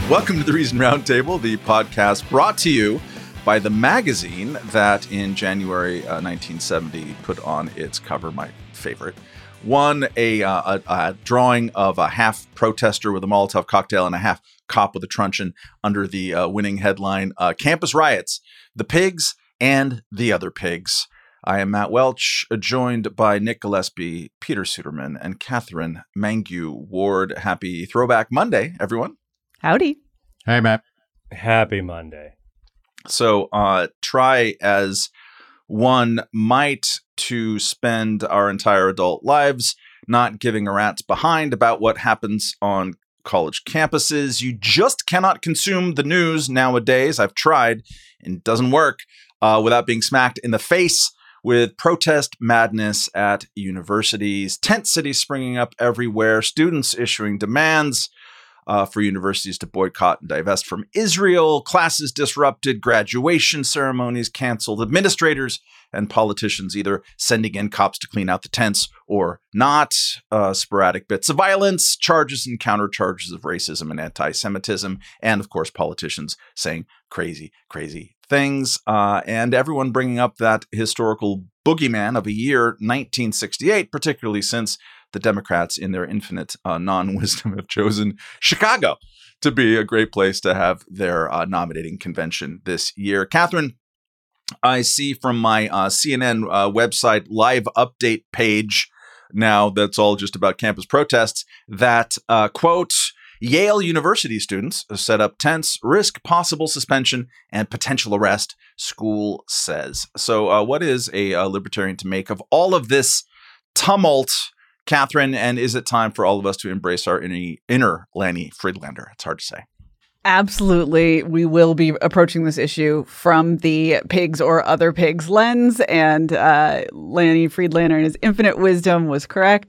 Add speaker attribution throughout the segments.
Speaker 1: Welcome to the Reason Roundtable, the podcast brought to you by the magazine that in January 1970 put on its cover, my favorite, won a drawing of a half protester with a Molotov cocktail and a half cop with a truncheon under the winning headline, Campus Riots, the Pigs and the Other Pigs. I am Matt Welch, joined by Nick Gillespie, Peter Suderman, and Catherine Mangue Ward. Happy Throwback Monday, everyone.
Speaker 2: Howdy.
Speaker 3: Hey, Matt.
Speaker 4: Happy Monday.
Speaker 1: So try as one might to spend our entire adult lives not giving a rat's behind about what happens on college campuses. You just cannot consume the news nowadays. I've tried and it doesn't work without being smacked in the face with protest madness at universities, tent cities springing up everywhere, students issuing demands for universities to boycott and divest from Israel, classes disrupted, graduation ceremonies canceled, administrators and politicians either sending in cops to clean out the tents or not, sporadic bits of violence, charges and countercharges of racism and anti-Semitism, and of course politicians saying crazy, crazy things, and everyone bringing up that historical boogeyman of a year 1968, particularly since the Democrats, in their infinite non-wisdom, have chosen Chicago to be a great place to have their nominating convention this year. Catherine, I see from my CNN website live update page now that's all just about campus protests that, quote, Yale University students set up tents, risk possible suspension and potential arrest, school says. So what is a libertarian to make of all of this tumult, Catherine, and is it time for all of us to embrace our inner Lanny Friedlander? It's hard to say.
Speaker 2: Absolutely. We will be approaching this issue from the pigs or other pigs lens, and Lanny Friedlander and his infinite wisdom was correct.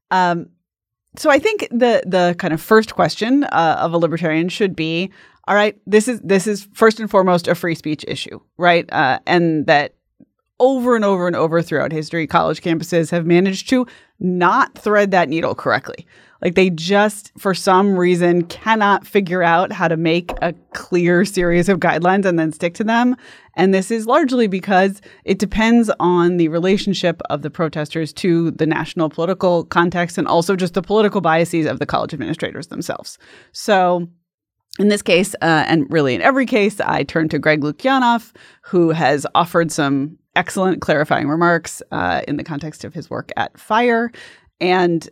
Speaker 2: So I think the kind of first question of a libertarian should be, all right, this is first and foremost a free speech issue, right? And that over and over and over throughout history, college campuses have managed to not thread that needle correctly. Like they just, for some reason, cannot figure out how to make a clear series of guidelines and then stick to them. And this is largely because it depends on the relationship of the protesters to the national political context and also just the political biases of the college administrators themselves. So in this case, and really in every case, I turn to Greg Lukianoff, who has offered some excellent clarifying remarks in the context of his work at FIRE. And,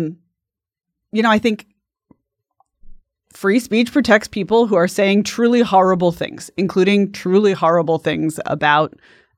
Speaker 2: I think free speech protects people who are saying truly horrible things, including truly horrible things about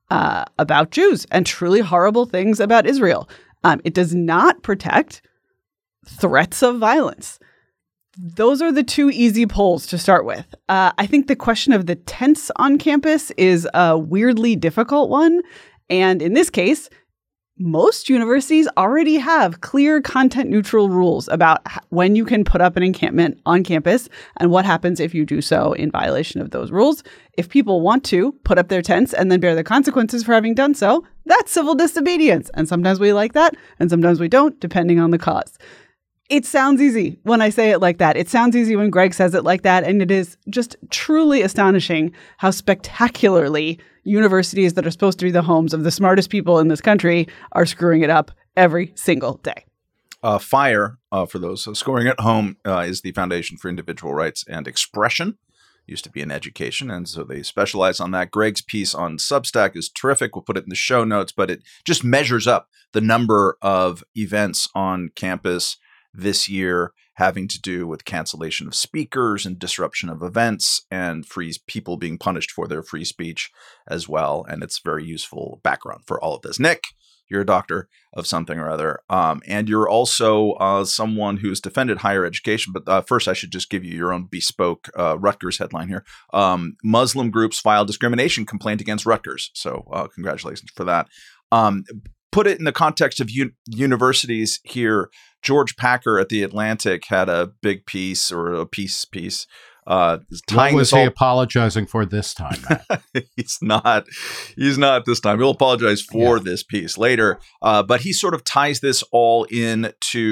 Speaker 2: Jews and truly horrible things about Israel. It does not protect threats of violence. Those are the two easy polls to start with. I think the question of the tents on campus is a weirdly difficult one. And in this case, most universities already have clear content-neutral rules about when you can put up an encampment on campus and what happens if you do so in violation of those rules. If people want to put up their tents and then bear the consequences for having done so, that's civil disobedience. And sometimes we like that, and sometimes we don't, depending on the cause. It sounds easy when I say it like that. It sounds easy when Greg says it like that. And it is just truly astonishing how spectacularly universities that are supposed to be the homes of the smartest people in this country are screwing it up every single day.
Speaker 1: FIRE, for those scoring at home, is the Foundation for Individual Rights and Expression. Used to be in education, and so they specialize on that. Greg's piece on Substack is terrific. We'll put it in the show notes, but it just measures up the number of events on campus this year having to do with cancellation of speakers and disruption of events and people being punished for their free speech as well. And it's very useful background for all of this. Nick, you're a doctor of something or other, and you're also someone who's defended higher education. But first, I should just give you your own bespoke Rutgers headline here. Muslim groups file discrimination complaint against Rutgers. So congratulations for that. Put it in the context of universities here. George Packer at The Atlantic had a big piece or a piece.
Speaker 3: What was he apologizing for this time, Matt?
Speaker 1: He's not this time. He'll apologize for this piece later. But he sort of ties this all in to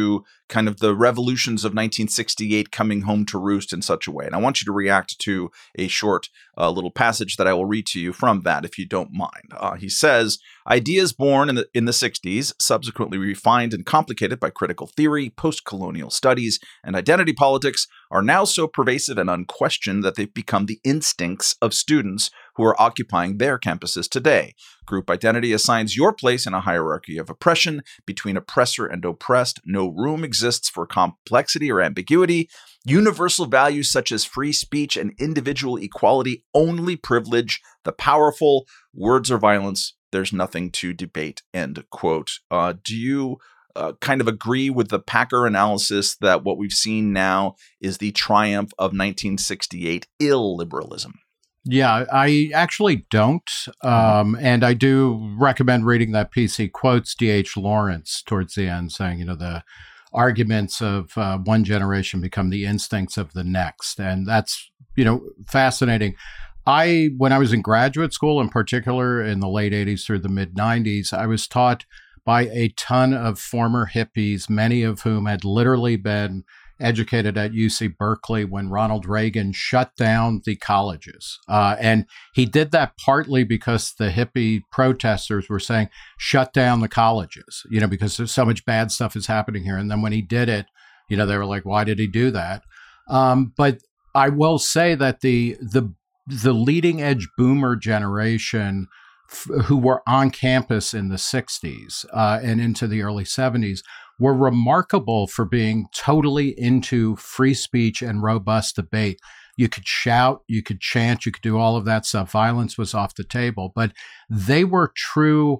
Speaker 1: kind of the revolutions of 1968 coming home to roost in such a way. And I want you to react to a short little passage that I will read to you from that, if you don't mind. He says, ideas born in the 60s, subsequently refined and complicated by critical theory, post-colonial studies, and identity politics, are now so pervasive and unquestioned that they've become the instincts of students who are occupying their campuses today. Group identity assigns your place in a hierarchy of oppression between oppressor and oppressed. No room exists for complexity or ambiguity. Universal values such as free speech and individual equality only privilege the powerful. Words are violence. There's nothing to debate, end quote. Do you kind of agree with the Packer analysis that what we've seen now is the triumph of 1968 illiberalism?
Speaker 3: Yeah, I actually don't. And I do recommend reading that piece. He quotes D.H. Lawrence towards the end saying, the arguments of one generation become the instincts of the next. And that's, fascinating. When I was in graduate school, in particular in the late 80s through the mid 90s, I was taught by a ton of former hippies, many of whom had literally been educated at UC Berkeley when Ronald Reagan shut down the colleges. And he did that partly because the hippie protesters were saying, shut down the colleges, because there's so much bad stuff is happening here. And then when he did it, they were like, why did he do that? But I will say that the leading edge boomer generation who were on campus in the 60s and into the early 70s were remarkable for being totally into free speech and robust debate. You could shout, you could chant, you could do all of that stuff. Violence was off the table, but they were true,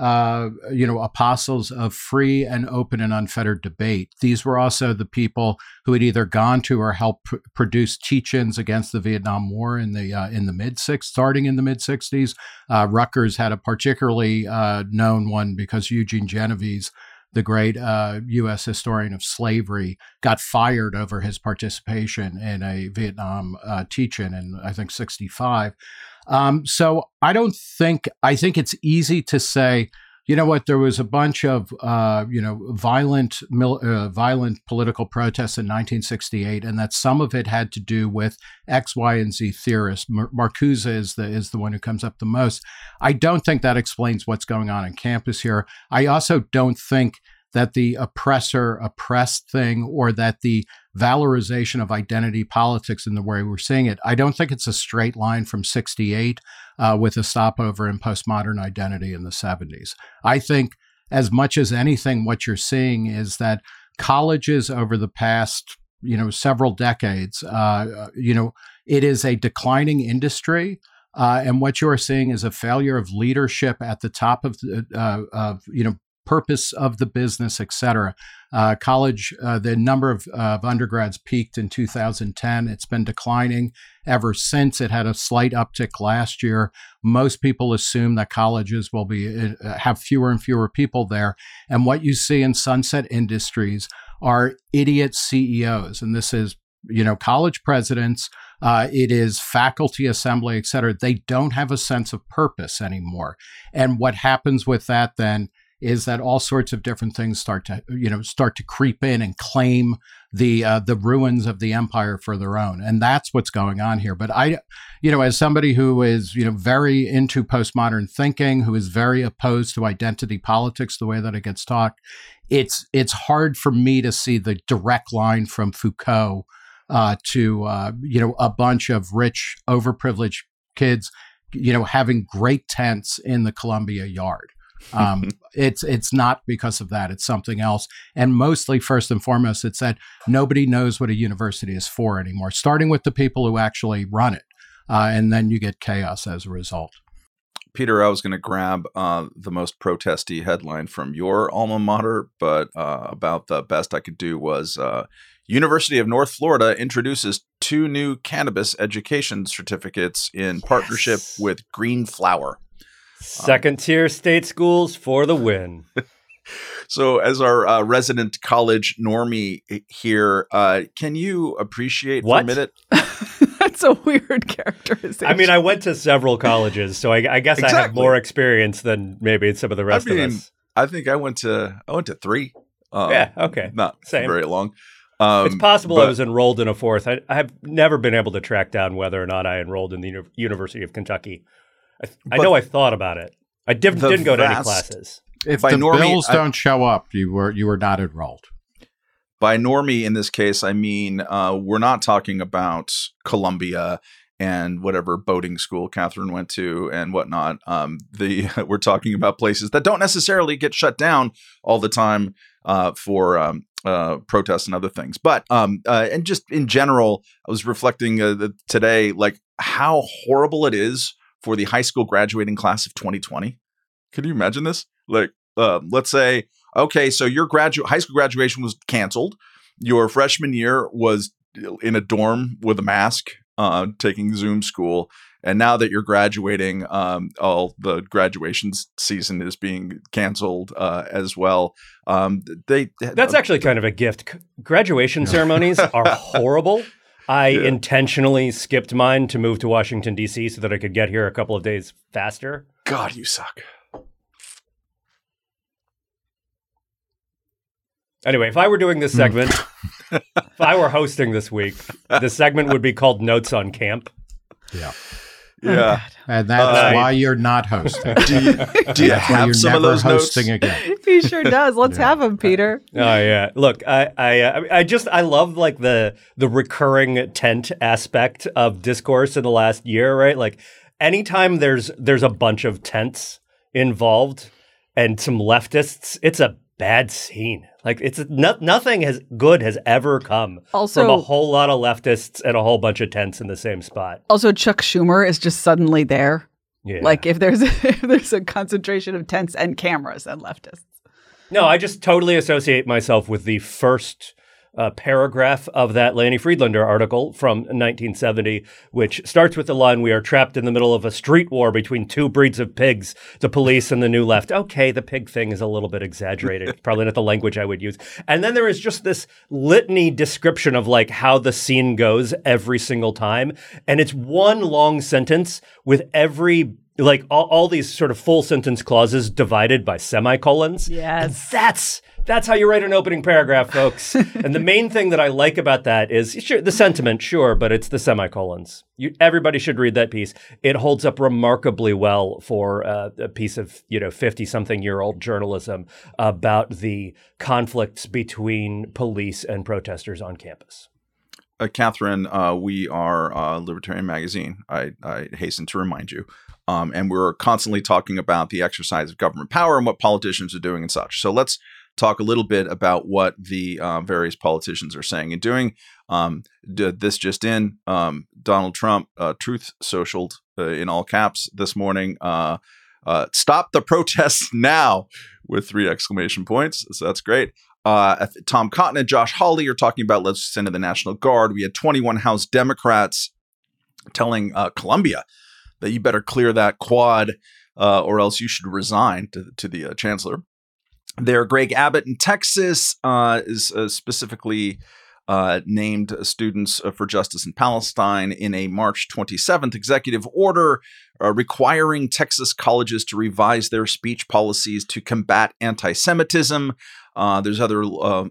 Speaker 3: apostles of free and open and unfettered debate. These were also the people who had either gone to or helped produce teach-ins against the Vietnam War starting in the mid 60s. Rutgers had a particularly known one because Eugene Genovese, the great U.S. historian of slavery, got fired over his participation in a Vietnam teach-in in, I think, 65. So I think it's easy to say, there was a bunch of, violent political protests in 1968, and that some of it had to do with X, Y, and Z theorists. Marcuse is the one who comes up the most. I don't think that explains what's going on in campus here. I also don't think that the oppressor-oppressed thing or that the valorization of identity politics in the way we're seeing it, I don't think it's a straight line from 68 with a stopover in postmodern identity in the 70s. I think as much as anything, what you're seeing is that colleges over the past, several decades, it is a declining industry. And what you are seeing is a failure of leadership at the top of purpose of the business, et cetera. College, the number of undergrads peaked in 2010. It's been declining ever since. It had a slight uptick last year. Most people assume that colleges will have fewer and fewer people there. And what you see in sunset industries are idiot CEOs. And this is, college presidents, it is faculty assembly, et cetera. They don't have a sense of purpose anymore. And what happens with that then is that all sorts of different things start to creep in and claim the ruins of the empire for their own. And that's what's going on here. But as somebody who is, very into postmodern thinking, who is very opposed to identity politics, the way that it gets taught, it's hard for me to see the direct line from Foucault to a bunch of rich, overprivileged kids, having great tents in the Columbia Yard. It's not because of that. It's something else. And mostly, first and foremost, it's that nobody knows what a university is for anymore, starting with the people who actually run it. And then you get chaos as a result.
Speaker 1: Peter, I was going to grab the most protesty headline from your alma mater, but about the best I could do was University of North Florida introduces 2 new cannabis education certificates in partnership with Green Flower.
Speaker 4: Second-tier state schools for the win.
Speaker 1: So as our resident college normie here, can you appreciate for a minute?
Speaker 2: That's a weird characterization.
Speaker 4: I mean, I went to several colleges, so I guess exactly. I have more experience than maybe some of the rest of us.
Speaker 1: I think I went to 3.
Speaker 4: Yeah, okay.
Speaker 1: Not
Speaker 4: Same.
Speaker 1: very long.
Speaker 4: It's possible
Speaker 1: but
Speaker 4: I was enrolled in a fourth. I have never been able to track down whether or not I enrolled in the University of Kentucky. I know I thought about it. I didn't go to any classes.
Speaker 3: If
Speaker 1: By
Speaker 3: the
Speaker 1: normie,
Speaker 3: bills don't show up, you were not enrolled.
Speaker 1: By normie in this case, I mean we're not talking about Columbia and whatever boating school Catherine went to and whatnot. We're talking about places that don't necessarily get shut down all the time for protests and other things. But and just in general, I was reflecting today, like how horrible it is for the high school graduating class of 2020. Could you imagine this? Like, let's say, okay, so your high school graduation was canceled. Your freshman year was in a dorm with a mask, taking Zoom school. And now that you're graduating, all the graduation season is being canceled as well.
Speaker 4: That's actually kind of a gift. Graduation ceremonies are horrible. I intentionally skipped mine to move to Washington, D.C. so that I could get here a couple of days faster.
Speaker 1: God, you suck.
Speaker 4: Anyway, if I were doing this segment, if I were hosting this week, the segment would be called Notes on Camp.
Speaker 3: Yeah.
Speaker 1: Yeah.
Speaker 3: And that's why you're not hosting.
Speaker 1: Do you have some of those
Speaker 3: hosting
Speaker 1: notes?
Speaker 3: Again.
Speaker 2: He sure does. Let's have him, Peter.
Speaker 4: Oh yeah. Look, I love like the recurring tent aspect of discourse in the last year, right? Like anytime there's a bunch of tents involved and some leftists, it's a bad scene. Like it's nothing good has ever come from a whole lot of leftists and a whole bunch of tents in the same spot.
Speaker 2: Also, Chuck Schumer is just suddenly there.
Speaker 4: Yeah.
Speaker 2: Like if there's a concentration of tents and cameras and leftists.
Speaker 4: No, I just totally associate myself with the first paragraph of that Lanny Friedlander article from 1970, which starts with the line, "We are trapped in the middle of a street war between two breeds of pigs, the police and the new left." Okay, the pig thing is a little bit exaggerated. Probably not the language I would use. And then there is just this litany description of like how the scene goes every single time. And it's one long sentence with every like all these sort of full sentence clauses divided by semicolons.
Speaker 2: Yes.
Speaker 4: And that's how you write an opening paragraph, folks. And the main thing that I like about that is sure, the sentiment, sure, but it's the semicolons. Everybody should read that piece. It holds up remarkably well for a piece of 50-something-year-old journalism about the conflicts between police and protesters on campus.
Speaker 1: Catherine, we are Libertarian Magazine. I hasten to remind you. And we're constantly talking about the exercise of government power and what politicians are doing and such. So let's talk a little bit about what the various politicians are saying and doing. This just in, Donald Trump, Truth Socialed in all caps this morning, stop the protests now with 3 exclamation points. So that's great. Tom Cotton and Josh Hawley are talking about let's send in the National Guard. We had 21 House Democrats telling Columbia that you better clear that quad or else you should resign to the chancellor. There, Greg Abbott in Texas is specifically named Students for Justice in Palestine in a March 27th executive order requiring Texas colleges to revise their speech policies to combat anti-Semitism. There's other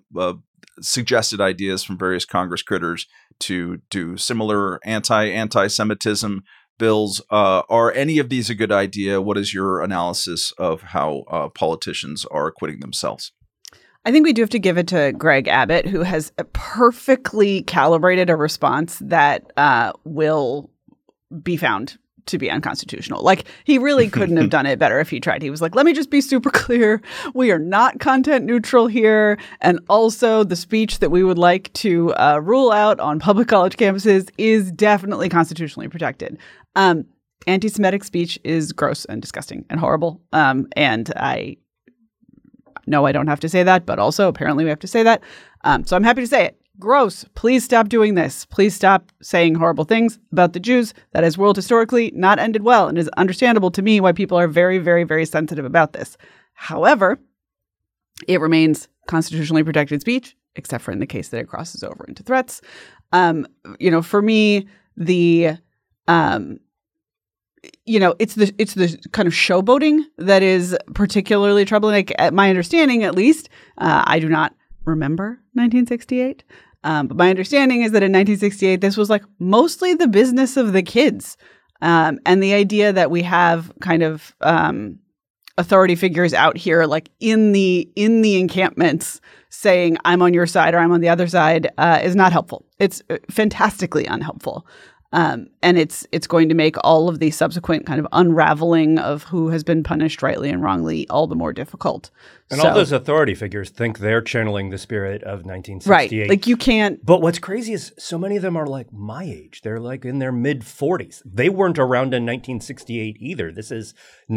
Speaker 1: suggested ideas from various Congress critters to do similar anti-Semitism bills. Are any of these a good idea? What is your analysis of how politicians are acquitting themselves?
Speaker 2: I think we do have to give it to Greg Abbott, who has perfectly calibrated a response that will be found to be unconstitutional. Like, he really couldn't have done it better if he tried. He was like, let me just be super clear. We are not content neutral here. And also the speech that we would like to rule out on public college campuses is definitely constitutionally protected. Anti-Semitic speech is gross and disgusting and horrible. And I know I don't have to say that, but also apparently we have to say that. So I'm happy to say it. Gross. Please stop doing this. Please stop saying horrible things about the Jews. That has world historically not ended well, and is understandable to me why people are very, very, very sensitive about this. However, it remains constitutionally protected speech, except for in the case that it crosses over into threats. For me, the it's the kind of showboating that is particularly troubling. Like, at my understanding, at least, I do not remember 1968. But my understanding is that in 1968, this was like mostly the business of the kids. And the idea that we have kind of authority figures out here, like in the encampments, saying I'm on your side or I'm on the other side, is not helpful. It's fantastically unhelpful. And it's going to make all of the subsequent kind of unraveling of who has been punished rightly and wrongly all the more difficult.
Speaker 4: And all those authority figures think they're channeling the spirit of 1968.
Speaker 2: Right. Like, you can't.
Speaker 4: But what's crazy is so many of them are like my age. They're like in their mid-40s. They weren't around in 1968 either. This is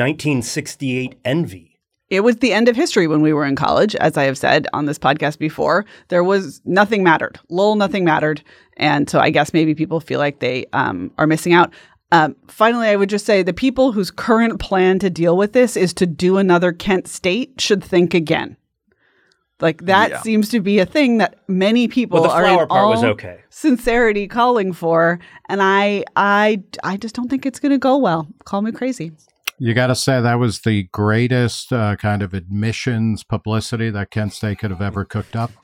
Speaker 4: 1968 envy.
Speaker 2: It was the end of history when we were in college, as I have said on this podcast before. There was nothing mattered. Nothing mattered. And so I guess maybe people feel like they are missing out. Finally, I would just say the people whose current plan to deal with this is to do another Kent State should think again. Like, that seems to be a thing that many people
Speaker 4: the
Speaker 2: are
Speaker 4: flower
Speaker 2: in
Speaker 4: part
Speaker 2: all
Speaker 4: was okay.
Speaker 2: sincerity calling for. And I just don't think it's going to go well. Call me crazy.
Speaker 3: You got to say that was the greatest kind of admissions publicity that Kent State could have ever cooked up.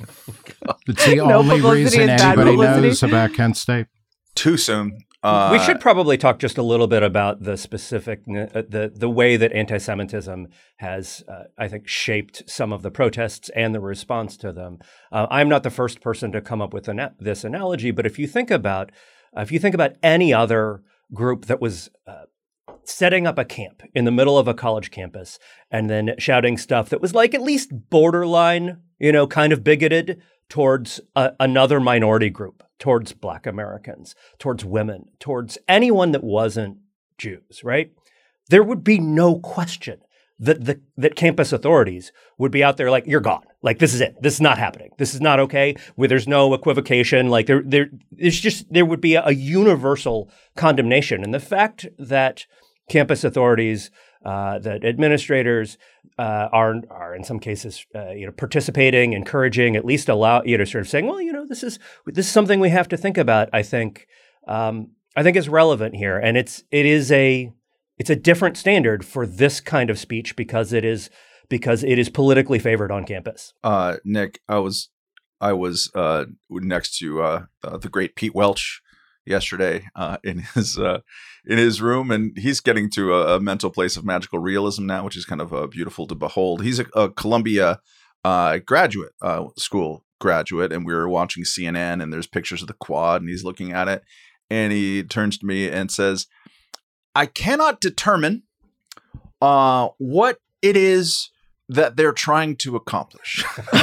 Speaker 3: It's the only reason anybody knows about Kent State.
Speaker 1: Too soon.
Speaker 4: We should probably talk just a little bit about the specific, the way that anti-Semitism has, I think, shaped some of the protests and the response to them. I'm not the first person to come up with this analogy, but if you think about any other group that was setting up a camp in the middle of a college campus and then shouting stuff that was like at least borderline, kind of bigoted towards another minority group, towards Black Americans, towards women, towards anyone that wasn't Jews, right? There would be no question that campus authorities would be out there like, you're gone. Like, this is it. This is not happening. This is not okay. Where there's no equivocation. Like, there would be a universal condemnation. And the fact that campus authorities, that administrators are in some cases, participating, encouraging, at least allow, sort of saying, well, this is something we have to think about. I think is relevant here, and it's a different standard for this kind of speech because it is politically favored on campus.
Speaker 1: Nick, I was next to the great Pete Welch yesterday in his room, and he's getting to a mental place of magical realism now, which is kind of beautiful to behold. He's a Columbia graduate school graduate, and we were watching CNN, and there's pictures of the quad, and he's looking at it, and he turns to me and says, I cannot determine what it is that they're trying to accomplish.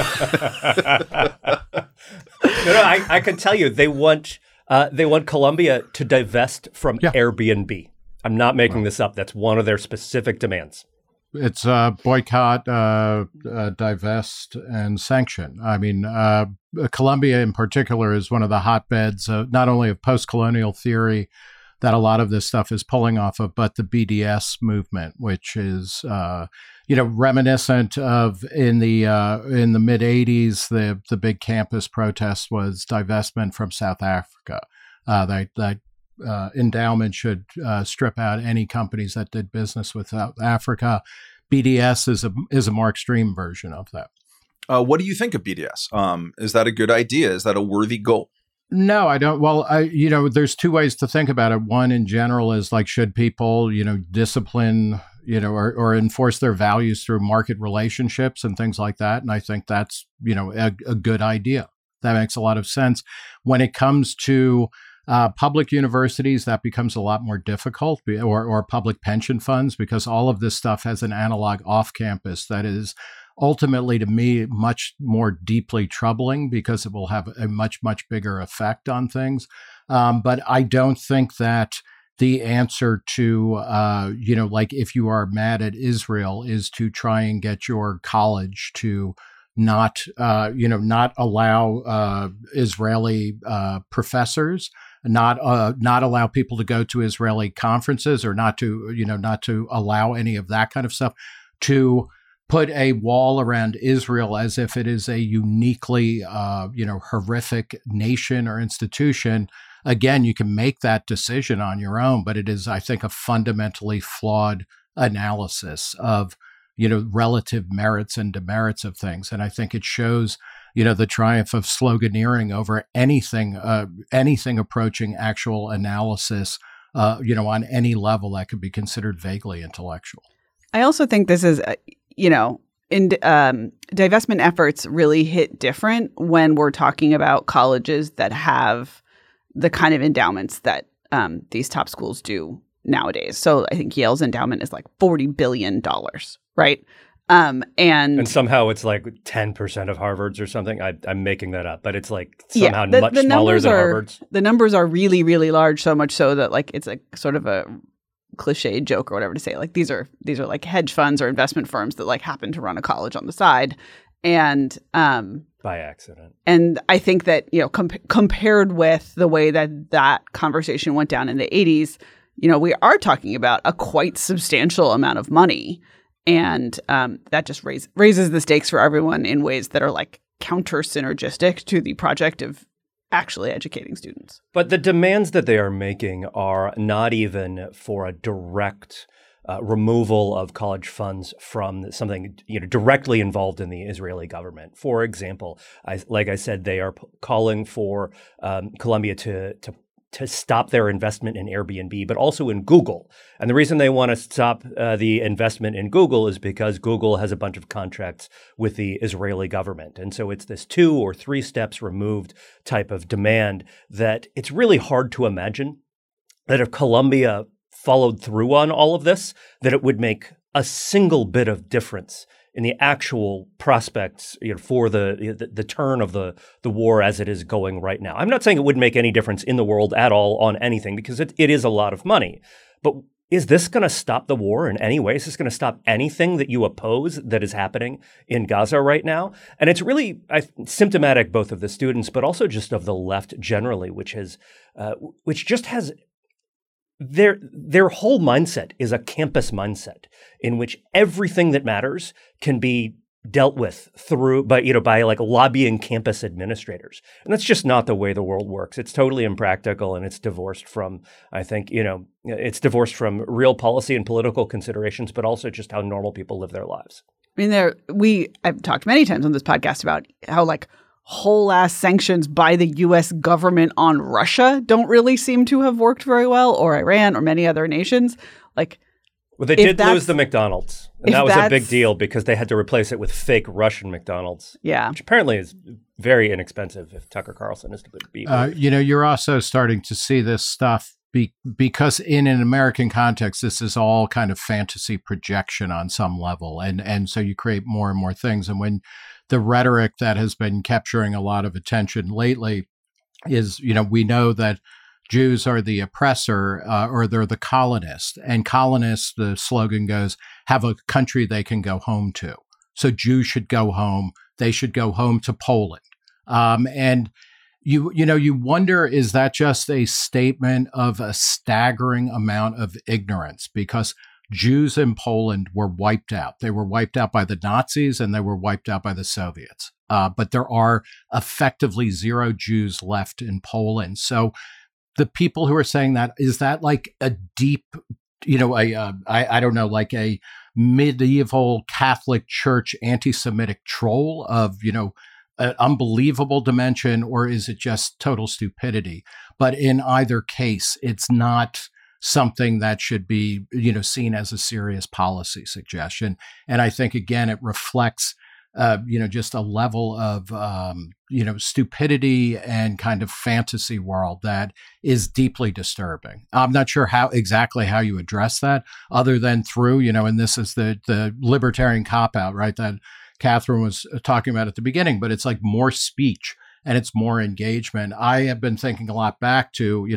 Speaker 4: I can tell you they want Columbia to divest from Airbnb. I'm not making this up. That's one of their specific demands.
Speaker 3: It's boycott, divest, and sanction. I mean, Columbia in particular is one of the hotbeds not only of post-colonial theory that a lot of this stuff is pulling off of, but the BDS movement, which is reminiscent of in the mid 80s, the big campus protest was divestment from South Africa. That endowment should strip out any companies that did business with South Africa. BDS is a more extreme version of that.
Speaker 1: What do you think of BDS? Is that a good idea? Is that a worthy goal?
Speaker 3: No, I don't. Well, there's two ways to think about it. One in general is like, should people, discipline, or enforce their values through market relationships and things like that. And I think that's, a good idea. That makes a lot of sense. When it comes to public universities, that becomes a lot more difficult, or public pension funds, because all of this stuff has an analog off campus that is ultimately, to me, much more deeply troubling because it will have a much, much bigger effect on things. But I don't think that the answer to, like if you are mad at Israel, is to try and get your college to not allow Israeli professors, not allow people to go to Israeli conferences, or not to allow any of that kind of stuff, to put a wall around Israel as if it is a uniquely, horrific nation or institution. Again, you can make that decision on your own, but it is, I think, a fundamentally flawed analysis of, relative merits and demerits of things. And I think it shows, the triumph of sloganeering over anything approaching actual analysis, on any level that could be considered vaguely intellectual.
Speaker 2: I also think this is, divestment efforts really hit different when we're talking about colleges that have the kind of endowments that these top schools do nowadays. So I think Yale's endowment is like $40 billion, right? And
Speaker 4: somehow it's like 10% of Harvard's or something. I'm making that up, but it's like somehow much smaller than Harvard's.
Speaker 2: The numbers are really, really large, so much so that like it's a sort of a cliche joke or whatever to say. Like these are like hedge funds or investment firms that like happen to run a college on the side. And
Speaker 4: by accident.
Speaker 2: And I think that, compared with the way that conversation went down in the 80s, we are talking about a quite substantial amount of money. And that just raises the stakes for everyone in ways that are like counter synergistic to the project of actually educating students.
Speaker 4: But the demands that they are making are not even for a direct removal of college funds from something directly involved in the Israeli government. For example, like I said, they are calling for Columbia to stop their investment in Airbnb, but also in Google. And the reason they want to stop the investment in Google is because Google has a bunch of contracts with the Israeli government. And so it's this 2 or 3 steps removed type of demand that it's really hard to imagine that if Columbia followed through on all of this, that it would make a single bit of difference in the actual prospects for the turn of the war as it is going right now. I'm not saying it wouldn't make any difference in the world at all on anything, because it is a lot of money. But is this going to stop the war in any way? Is this going to stop anything that you oppose that is happening in Gaza right now? And it's really symptomatic both of the students, but also just of the left generally, which just has their whole mindset is a campus mindset in which everything that matters can be dealt with by like lobbying campus administrators. And that's just not the way the world works. It's totally impractical, and it's divorced from, I think, it's divorced from real policy and political considerations, but also just how normal people live their lives.
Speaker 2: I mean, I've talked many times on this podcast about how like whole ass sanctions by the U.S. government on Russia don't really seem to have worked very well, or Iran, or many other nations.
Speaker 4: Well, they did lose the McDonald's, and that was a big deal because they had to replace it with fake Russian McDonald's.
Speaker 2: Yeah,
Speaker 4: which apparently is very inexpensive if Tucker Carlson is to be.
Speaker 3: You're also starting to see this stuff because in an American context, this is all kind of fantasy projection on some level, and so you create more and more things. And when the rhetoric that has been capturing a lot of attention lately is, we know that Jews are the oppressor, or they're the colonists. And colonists, the slogan goes, have a country they can go home to. So Jews should go home. They should go home to Poland. And you wonder, is that just a statement of a staggering amount of ignorance? Because Jews in Poland were wiped out. They were wiped out by the Nazis, and they were wiped out by the Soviets. But there are effectively 0 Jews left in Poland. So the people who are saying that, is that like a deep, I don't know, like a medieval Catholic Church anti-Semitic troll of, an unbelievable dimension, or is it just total stupidity? But in either case, it's not something that should be, seen as a serious policy suggestion. And I think, again, it reflects just a level of, stupidity and kind of fantasy world that is deeply disturbing. I'm not sure exactly how you address that, other than through, and this is the libertarian cop-out, right, that Catherine was talking about at the beginning, but it's like more speech and it's more engagement. I have been thinking a lot back to,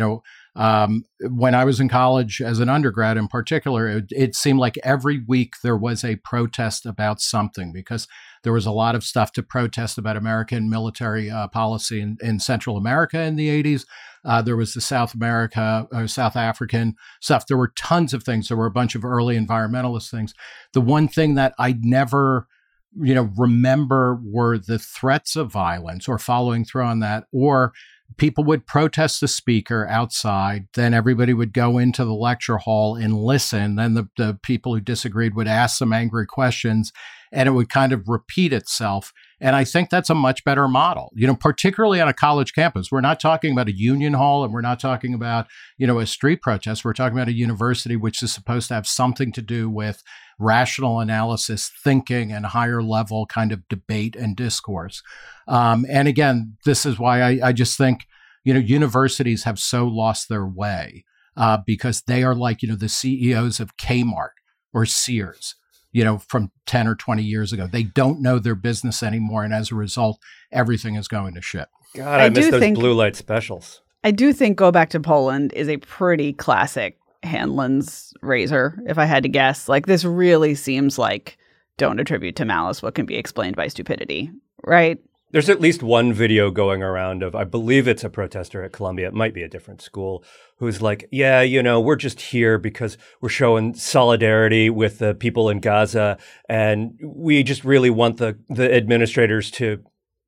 Speaker 3: when I was in college as an undergrad in particular, it seemed like every week there was a protest about something, because there was a lot of stuff to protest about American military policy in Central America in the 80s. There was the South African stuff. There were tons of things. There were a bunch of early environmentalist things. The one thing that I never remember were the threats of violence or following through on that, or people would protest the speaker outside. Then everybody would go into the lecture hall and listen. Then the people who disagreed would ask some angry questions, and it would kind of repeat itself. And I think that's a much better model, particularly on a college campus. We're not talking about a union hall, and we're not talking about, a street protest. We're talking about a university which is supposed to have something to do with rational analysis, thinking, and higher level kind of debate and discourse. And again, this is why I just think, universities have so lost their way because they are like, the CEOs of Kmart or Sears, from 10 or 20 years ago. They don't know their business anymore. And as a result, everything is going to shit.
Speaker 4: God, I miss those blue light specials.
Speaker 2: I do think Go Back to Poland is a pretty classic Hanlon's razor, if I had to guess. Like, this really seems like don't attribute to malice what can be explained by stupidity, right?
Speaker 4: There's at least one video going around of, I believe it's a protester at Columbia, it might be a different school, who's like, yeah, we're just here because we're showing solidarity with the people in Gaza, and we just really want the administrators to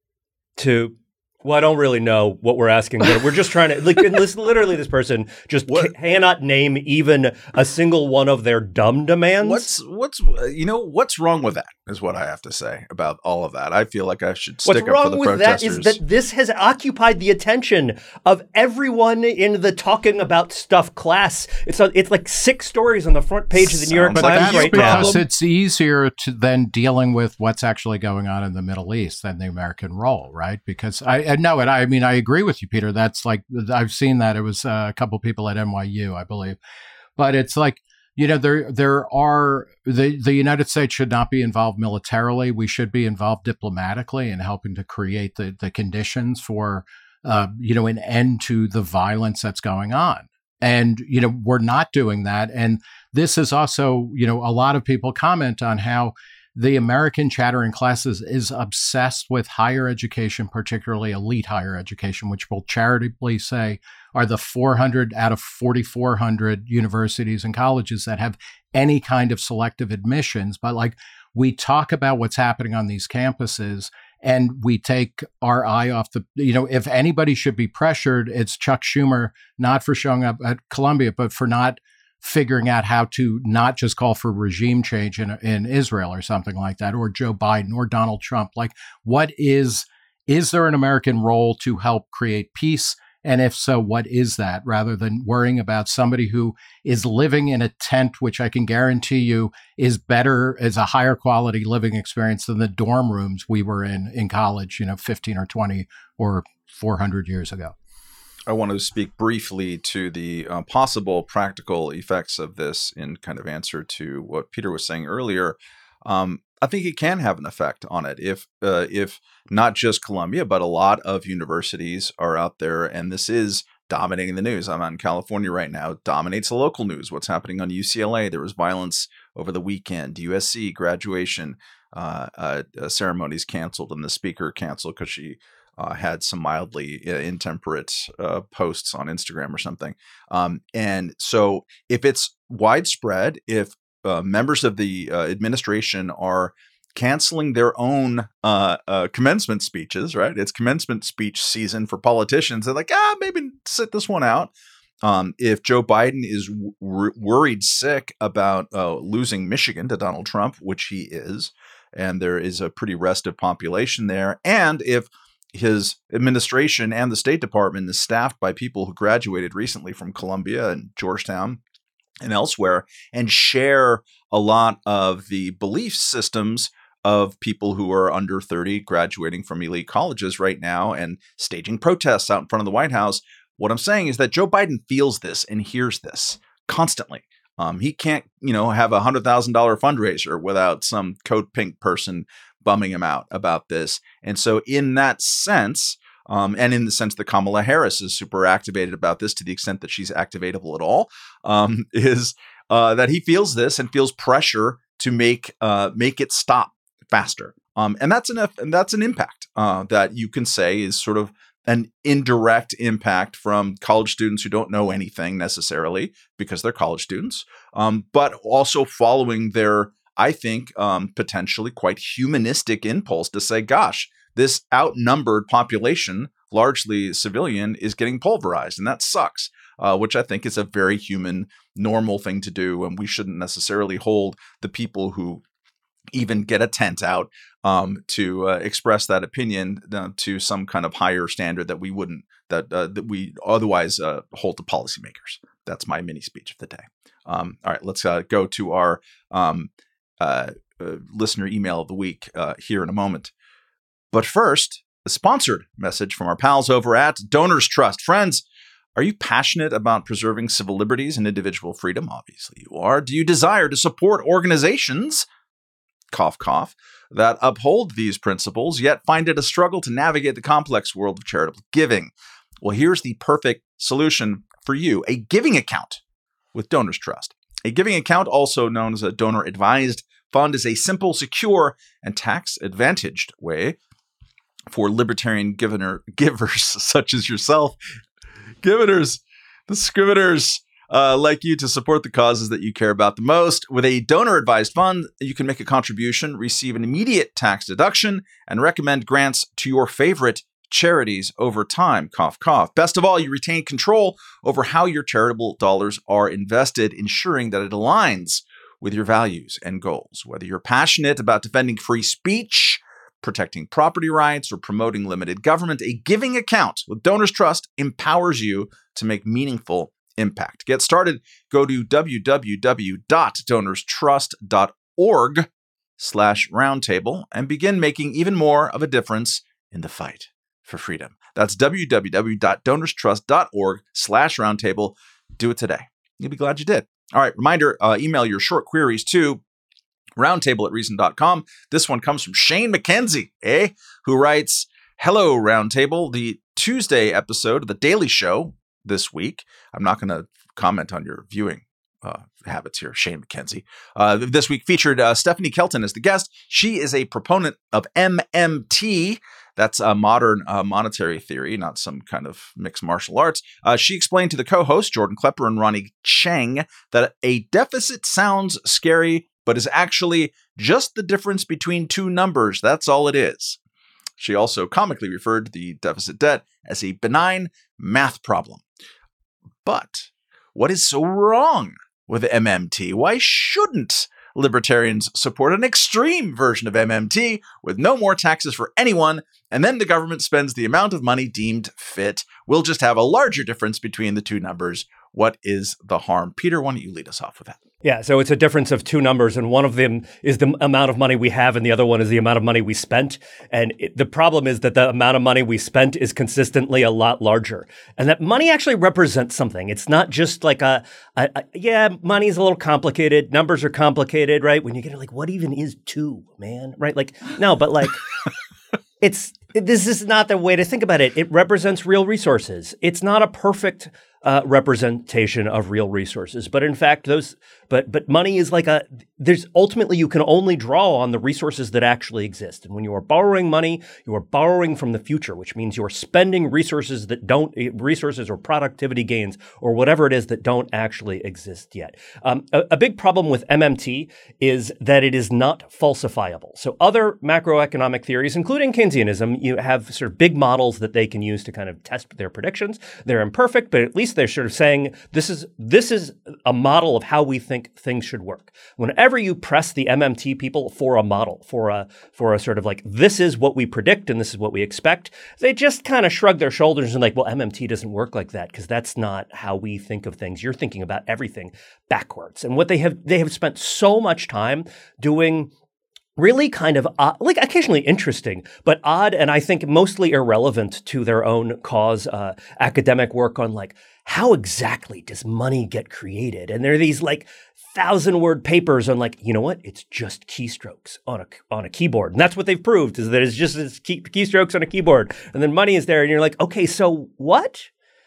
Speaker 4: well, I don't really know what we're asking, but we're just trying to, literally this person just cannot name even a single one of their dumb demands.
Speaker 1: What's wrong with that is what I have to say about all of that. I feel like I should stick up for the protesters.
Speaker 4: What's wrong with that is that this has occupied the attention of everyone in the talking about stuff class. It's like 6 stories on the front page of the New York Times right now.
Speaker 3: Because it's easier than dealing with what's actually going on in the Middle East than the American role, right? Because I agree with you, Peter. That's like, I've seen that. It was a couple people at NYU, I believe. But it's like, there are, the United States should not be involved militarily. We should be involved diplomatically in helping to create the conditions for, an end to the violence that's going on. And, we're not doing that. And this is also, a lot of people comment on how the American chattering classes is obsessed with higher education, particularly elite higher education, which we'll charitably say are the 400 out of 4,400 universities and colleges that have any kind of selective admissions. But we talk about what's happening on these campuses, and we take our eye off if anybody should be pressured, it's Chuck Schumer, not for showing up at Columbia, but for not figuring out how to not just call for regime change in Israel or something like that, or Joe Biden or Donald Trump. What is there an American role to help create peace? And if so, what is that, rather than worrying about somebody who is living in a tent, which I can guarantee you is a higher quality living experience than the dorm rooms we were in college, 15 or 20 or 400 years ago.
Speaker 1: I want to speak briefly to the possible practical effects of this in kind of answer to what Peter was saying earlier. I think it can have an effect on it if not just Columbia, but a lot of universities are out there, and this is dominating the news. I'm out in California right now. It dominates the local news. What's happening on UCLA? There was violence over the weekend. USC graduation ceremonies canceled, and the speaker canceled because she had some mildly intemperate posts on Instagram or something. And so if it's widespread, if members of the administration are canceling their own commencement speeches, right? It's commencement speech season for politicians. They're like, maybe sit this one out. If Joe Biden is worried sick about losing Michigan to Donald Trump, which he is, and there is a pretty restive population there, and if his administration and the State Department is staffed by people who graduated recently from Columbia and Georgetown and elsewhere and share a lot of the belief systems of people who are under 30 graduating from elite colleges right now and staging protests out in front of the White House. What I'm saying is that Joe Biden feels this and hears this constantly. He can't, have a $100,000 fundraiser without some code pink person bumming him out about this. And so in that sense, and in the sense that Kamala Harris is super activated about this, to the extent that she's activatable at all, is that he feels this and feels pressure to make it stop faster. And that's an impact that you can say is sort of an indirect impact from college students who don't know anything necessarily because they're college students, but also following their, I think, potentially quite humanistic impulse to say, gosh, this outnumbered population, largely civilian, is getting pulverized, and that sucks, which I think is a very human, normal thing to do, and we shouldn't necessarily hold the people who even get a tent out to express that opinion to some kind of higher standard that we wouldn't, that we otherwise hold to policymakers. That's my mini speech of the day. All right, let's go to our listener email of the week here in a moment. But first, a sponsored message from our pals over at Donors Trust. Friends, are you passionate about preserving civil liberties and individual freedom? Obviously you are. Do you desire to support organizations, cough, cough, that uphold these principles, yet find it a struggle to navigate the complex world of charitable giving? Well, here's the perfect solution for you: a giving account with Donors Trust. A giving account, also known as a donor-advised fund, is a simple, secure, and tax-advantaged way for libertarian givers such as yourself, the scriveners like you, to support the causes that you care about the most. With a donor-advised fund, you can make a contribution, receive an immediate tax deduction, and recommend grants to your favorite charities over time. Cough, cough. Best of all, you retain control over how your charitable dollars are invested, ensuring that it aligns with your values and goals. Whether you're passionate about defending free speech, protecting property rights, or promoting limited government, a giving account with Donors Trust empowers you to make meaningful impact. Get started. Go to www.donorstrust.org/roundtable and begin making even more of a difference in the fight for freedom. That's www.donorstrust.org/roundtable. Do it today. You'll be glad you did. All right. Reminder, email your short queries to roundtable@reason.com. This one comes from Shane McKenzie, who writes, "Hello, Roundtable. The Tuesday episode of The Daily Show this week." I'm not going to comment on your viewing habits here, Shane McKenzie. This week featured Stephanie Kelton as the guest. She is a proponent of MMT. That's a modern monetary theory, not some kind of mixed martial arts. She explained to the co-hosts, Jordan Klepper and Ronnie Chang, that a deficit sounds scary, but is actually just the difference between two numbers. That's all it is. She also comically referred to the deficit debt as a benign math problem. But what is so wrong with MMT? Why shouldn't libertarians support an extreme version of MMT with no more taxes for anyone, and then the government spends the amount of money deemed fit? We'll just have a larger difference between the two numbers. What is the harm? Peter, why don't you lead us off with that?
Speaker 4: Yeah, so it's a difference of two numbers, and one of them is the amount of money we have, and the other one is the amount of money we spent. And the problem is that the amount of money we spent is consistently a lot larger, and that money actually represents something. It's not just like yeah, money's a little complicated. Numbers are complicated, right? When you get it, like, what even is two, man? Right? Like, no, but like, this is not the way to think about it. It represents real resources. It's not a perfect representation of real resources, but in fact, but money is like there's ultimately you can only draw on the resources that actually exist. And when you are borrowing money, you are borrowing from the future, which means you're spending resources or productivity gains or whatever it is that don't actually exist yet. A big problem with MMT is that it is not falsifiable. So other macroeconomic theories, including Keynesianism, you have sort of big models that they can use to kind of test their predictions. They're imperfect, but at least they're sort of saying this is a model of how we think things should work. Whenever you press the MMT people for a model, for a sort of like, this is what we predict and this is what we expect, they just kind of shrug their shoulders and like, well, MMT doesn't work like that because that's not how we think of things. You're thinking about everything backwards. And what they have spent so much time doing really kind of odd, like occasionally interesting, but odd, and I think mostly irrelevant to their own cause, academic work on like how exactly does money get created? And there are these like 1,000-word papers on like, you know what? It's just keystrokes on a keyboard. And that's what they've proved, is that it's just keystrokes on a keyboard. And then money is there. And you're like, okay, so what?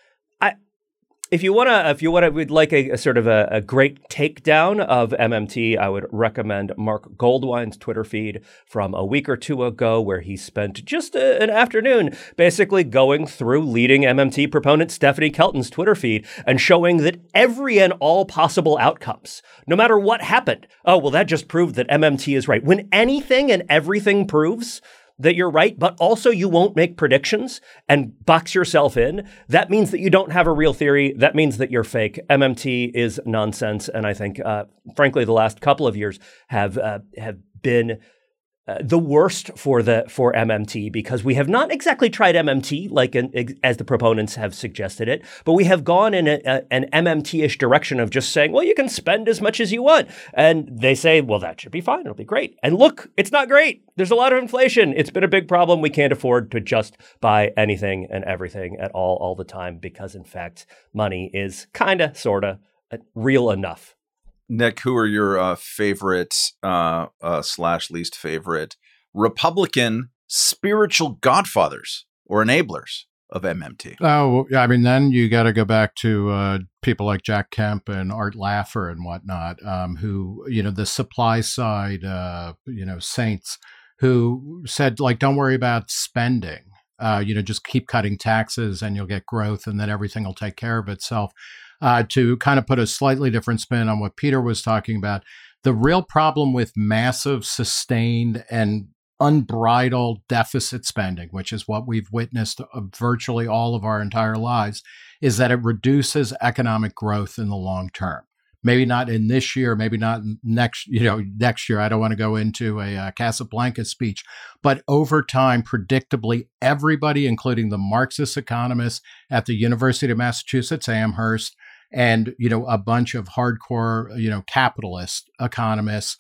Speaker 4: If you wanna, we'd like a sort of a great takedown of MMT, I would recommend Mark Goldwine's Twitter feed from a week or two ago, where he spent just an afternoon basically going through leading MMT proponent Stephanie Kelton's Twitter feed and showing that every and all possible outcomes, no matter what happened, oh, well, that just proved that MMT is right. When anything and everything proves that you're right, but also you won't make predictions and box yourself in, that means that you don't have a real theory. That means that you're fake. MMT is nonsense. And I think, frankly, the last couple of years have been the worst for MMT, because we have not exactly tried MMT as the proponents have suggested it, but we have gone in an MMT-ish direction of just saying, well, you can spend as much as you want. And they say, well, that should be fine. It'll be great. And look, it's not great. There's a lot of inflation. It's been a big problem. We can't afford to just buy anything and everything at all the time, because in fact, money is kind of, sort of real enough.
Speaker 1: Nick, who are your favorite / least favorite Republican spiritual godfathers or enablers of MMT?
Speaker 3: Oh, I mean, then you got to go back to people like Jack Kemp and Art Laffer and whatnot, who, the supply side, saints who said, like, don't worry about spending. Just keep cutting taxes and you'll get growth, and then everything will take care of itself. To kind of put a slightly different spin on what Peter was talking about, the real problem with massive, sustained, and unbridled deficit spending, which is what we've witnessed virtually all of our entire lives, is that it reduces economic growth in the long term. Maybe not in this year, maybe not next year. I don't want to go into a Casablanca speech, but over time, predictably, everybody, including the Marxist economists at the University of Massachusetts Amherst, and a bunch of hardcore capitalist economists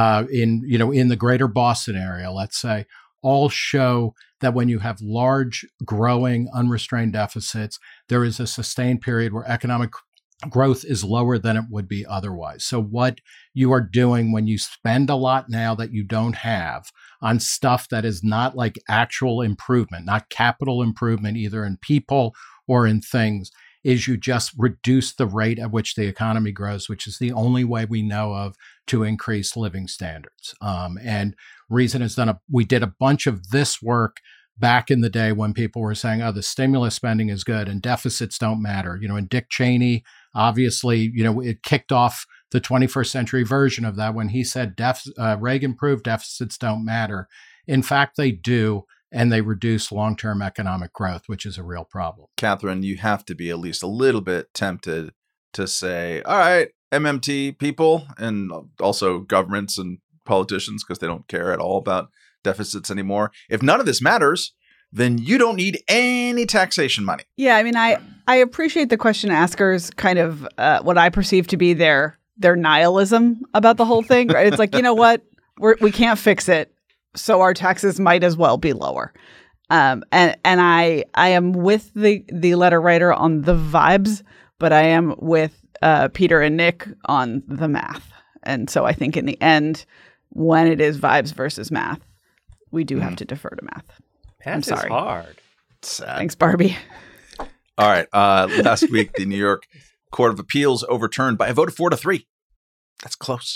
Speaker 3: in the greater Boston area, let's say, all show that when you have large, growing, unrestrained deficits, there is a sustained period where economic growth is lower than it would be otherwise. So what you are doing when you spend a lot now that you don't have on stuff that is not like actual improvement, not capital improvement, either in people or in things, is you just reduce the rate at which the economy grows, which is the only way we know of to increase living standards. And Reason has we did a bunch of this work back in the day when people were saying, oh, the stimulus spending is good and deficits don't matter. And Dick Cheney, obviously, it kicked off the 21st century version of that when he said Reagan proved deficits don't matter. In fact, they do. And they reduce long-term economic growth, which is a real problem.
Speaker 1: Catherine, you have to be at least a little bit tempted to say, all right, MMT people, and also governments and politicians, because they don't care at all about deficits anymore. If none of this matters, then you don't need any taxation money.
Speaker 2: Yeah, I mean, I appreciate the question askers kind of what I perceive to be their nihilism about the whole thing, right? It's like, you know what? We can't fix it. So our taxes might as well be lower. And I am with the letter writer on the vibes, but I am with Peter and Nick on the math. And so I think in the end, when it is vibes versus math, we do have to defer to math.
Speaker 4: Math is hard.
Speaker 1: Sad.
Speaker 2: Thanks, Barbie.
Speaker 1: All right. Last week, the New York Court of Appeals overturned by a vote of 4-3. That's close.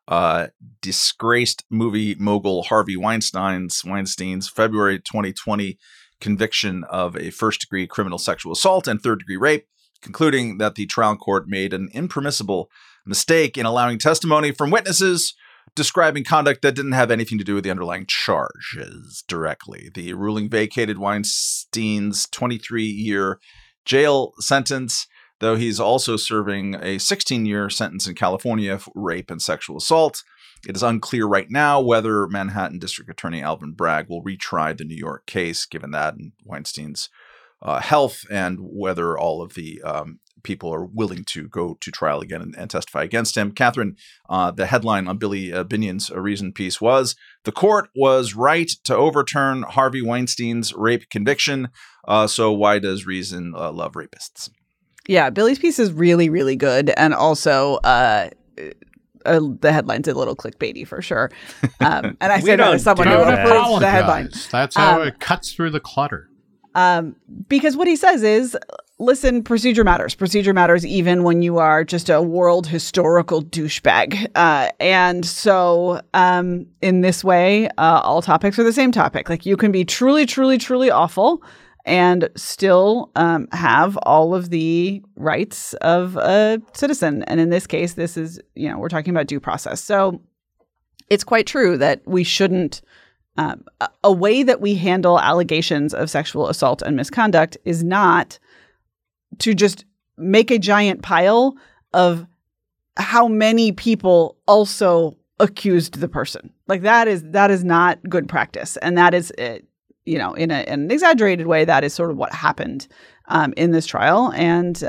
Speaker 1: Disgraced movie mogul Harvey Weinstein's February 2020 conviction of a first-degree criminal sexual assault and third-degree rape, concluding that the trial court made an impermissible mistake in allowing testimony from witnesses describing conduct that didn't have anything to do with the underlying charges directly. The ruling vacated Weinstein's 23-year jail sentence, though he's also serving a 16-year sentence in California for rape and sexual assault. It is unclear right now whether Manhattan District Attorney Alvin Bragg will retry the New York case, given that and Weinstein's health, and whether all of the people are willing to go to trial again and testify against him. Catherine, the headline on Billy Binion's Reason piece was, "The court was right to overturn Harvey Weinstein's rape conviction. So why does Reason love rapists?"
Speaker 2: Yeah, Billy's piece is really, really good. And also, the headline's a little clickbaity for sure. And I say that as someone who approves the headline.
Speaker 3: That's how it cuts through the clutter.
Speaker 2: Because what he says is, listen, procedure matters. Procedure matters even when you are just a world historical douchebag. And so in this way, all topics are the same topic. Like, you can be truly, truly, truly awful and still have all of the rights of a citizen. And in this case, this is, we're talking about due process. So it's quite true that we shouldn't, a way that we handle allegations of sexual assault and misconduct is not to just make a giant pile of how many people also accused the person. Like, that is not good practice. And that is, in an exaggerated way, that is sort of what happened in this trial. And,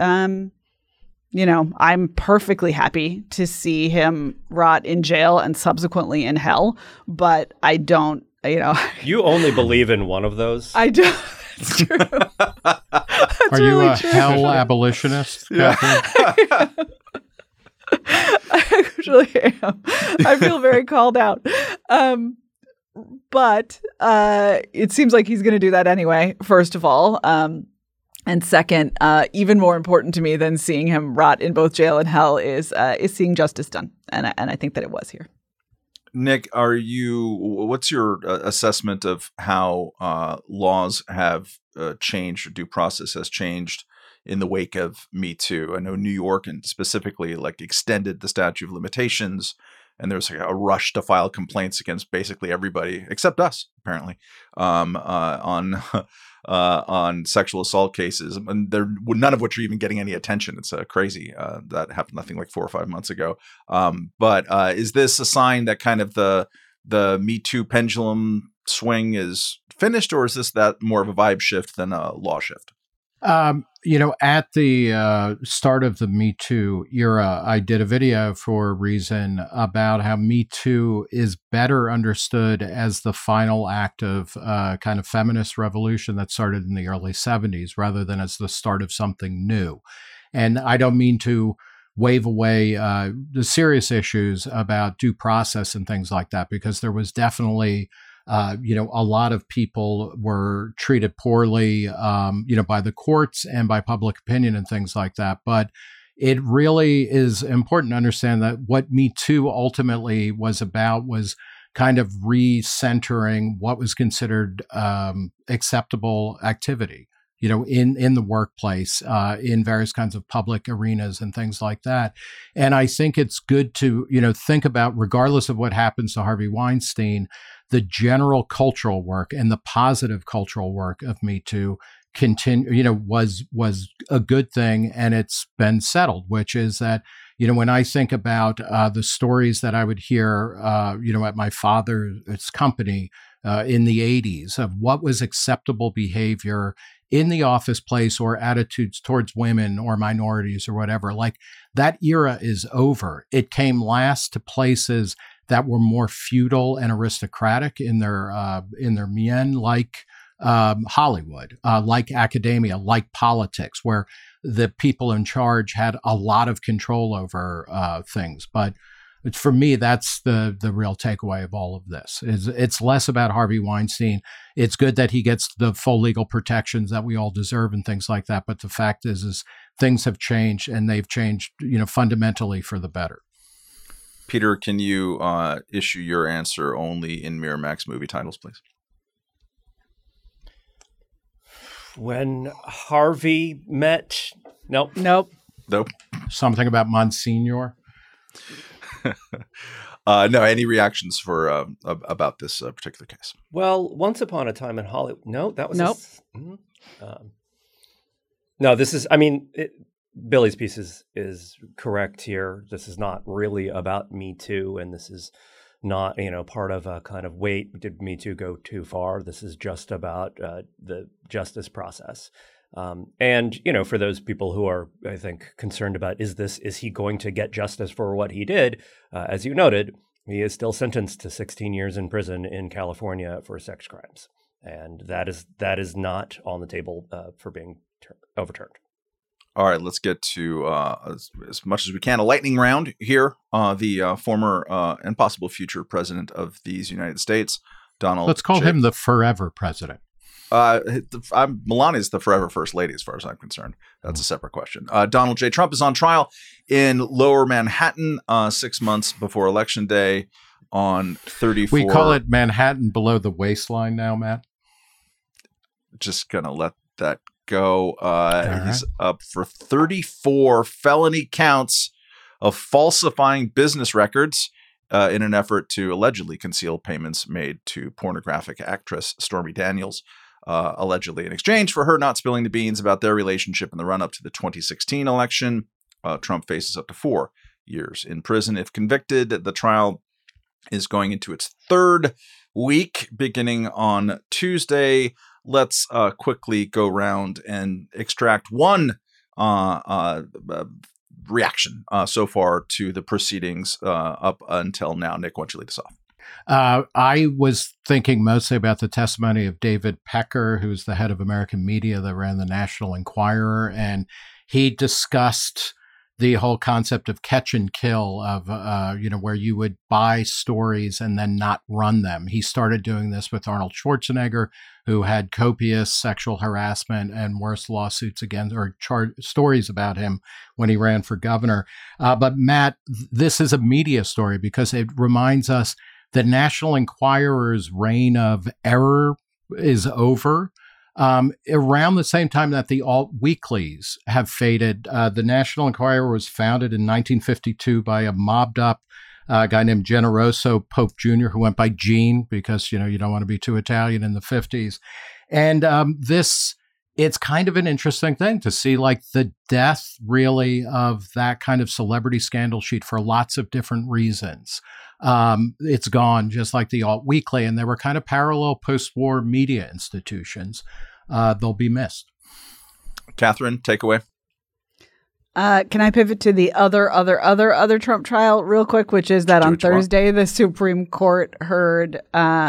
Speaker 2: I'm perfectly happy to see him rot in jail and subsequently in hell. But I don't,
Speaker 4: You only believe in one of those?
Speaker 2: I do. That's true.
Speaker 3: Are you a hell abolitionist?
Speaker 1: Yeah.
Speaker 2: I actually am. I feel very called out. But it seems like he's going to do that anyway, first of all. And second, even more important to me than seeing him rot in both jail and hell is seeing justice done. And I think that it was here.
Speaker 1: Nick, what's your assessment of how laws have changed, or due process has changed in the wake of Me Too? I know New York and specifically extended the statute of limitations, and there's a rush to file complaints against basically everybody except us, apparently, on sexual assault cases, and none of which are even getting any attention. It's crazy. That happened, I think, 4 or 5 months ago. But is this a sign that kind of the Me Too pendulum swing is finished, or is this that more of a vibe shift than a law shift?
Speaker 3: At the start of the Me Too era, I did a video for Reason about how Me Too is better understood as the final act of kind of feminist revolution that started in the early 70s, rather than as the start of something new. And I don't mean to wave away the serious issues about due process and things like that, because there was definitely a lot of people were treated poorly, by the courts and by public opinion and things like that. But it really is important to understand that what Me Too ultimately was about was kind of recentering what was considered acceptable activity, in the workplace, in various kinds of public arenas and things like that. And I think it's good to, think about, regardless of what happens to Harvey Weinstein, the general cultural work and the positive cultural work of Me Too was a good thing, and it's been settled, which is that, when I think about the stories that I would hear, at my father's company in the 80s of what was acceptable behavior in the office place or attitudes towards women or minorities or whatever, that era is over. It came last to places that were more feudal and aristocratic in their mien, like Hollywood, like academia, like politics, where the people in charge had a lot of control over things. But for me, that's the real takeaway of all of this. It's less about Harvey Weinstein. It's good that he gets the full legal protections that we all deserve and things like that. But the fact is things have changed, and they've changed, fundamentally for the better.
Speaker 1: Peter, can you issue your answer only in Miramax movie titles, please?
Speaker 4: When Harvey met... Nope.
Speaker 3: Something about Monsignor?
Speaker 1: No, any reactions for about this particular case?
Speaker 4: Well, Once Upon a Time in Hollywood... No, that was...
Speaker 2: Nope.
Speaker 4: No, this is... Billy's piece is correct here. This is not really about Me Too, and this is not, part of a kind of, wait, did Me Too go too far? This is just about the justice process. And, for those people who are, I think, concerned about, is he going to get justice for what he did? As you noted, he is still sentenced to 16 years in prison in California for sex crimes. And that is not on the table for being overturned.
Speaker 1: All right, let's get to, as much as we can, a lightning round here. The former and possible future president of these United States, Donald.
Speaker 3: Let's call him the forever president.
Speaker 1: Melania's the forever first lady, as far as I'm concerned. That's a separate question. Donald J. Trump is on trial in Lower Manhattan 6 months before Election Day on 34.
Speaker 3: We call it Manhattan below the waistline now, Matt.
Speaker 1: Just gonna let that go. He's up for 34 felony counts of falsifying business records in an effort to allegedly conceal payments made to pornographic actress Stormy Daniels, allegedly in exchange for her not spilling the beans about their relationship in the run-up to the 2016 election. Trump faces up to 4 years in prison if convicted. The trial is going into its third week, beginning on Tuesday. Let's quickly go around and extract one reaction so far to the proceedings up until now. Nick, why don't you lead us off?
Speaker 3: I was thinking mostly about the testimony of David Pecker, who's the head of American media that ran the National Enquirer, and he discussed the whole concept of catch and kill, of where you would buy stories and then not run them. He started doing this with Arnold Schwarzenegger, who had copious sexual harassment and worse lawsuits against or stories about him when he ran for governor. But Matt, this is a media story because it reminds us the National Enquirer's reign of error is over. Around the same time that the alt weeklies have faded, the National Enquirer was founded in 1952 by a mobbed up guy named Generoso Pope Jr., who went by Gene because, you don't want to be too Italian in the 50s. And it's kind of an interesting thing to see, like, the death really of that kind of celebrity scandal sheet for lots of different reasons. It's gone, just like the alt weekly, and there were kind of parallel post-war media institutions. They'll be missed.
Speaker 1: Catherine, take away.
Speaker 2: Can I pivot to the other Trump trial real quick, which is that on Thursday, the Supreme Court heard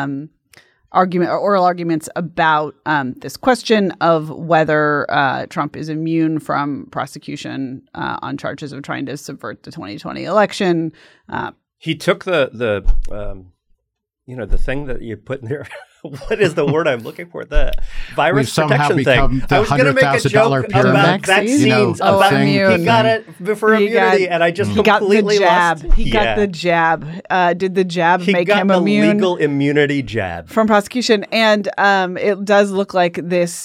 Speaker 2: oral arguments about this question of whether Trump is immune from prosecution on charges of trying to subvert the 2020 election.
Speaker 4: He took the thing that you put in there. What is the word I'm looking for? The virus protection thing. I was going to make a joke about vaccines. He got it for immunity, and I just completely lost.
Speaker 2: He got the jab. Did the jab make him immune?
Speaker 4: He got the legal immunity jab
Speaker 2: from prosecution, and it does look like this.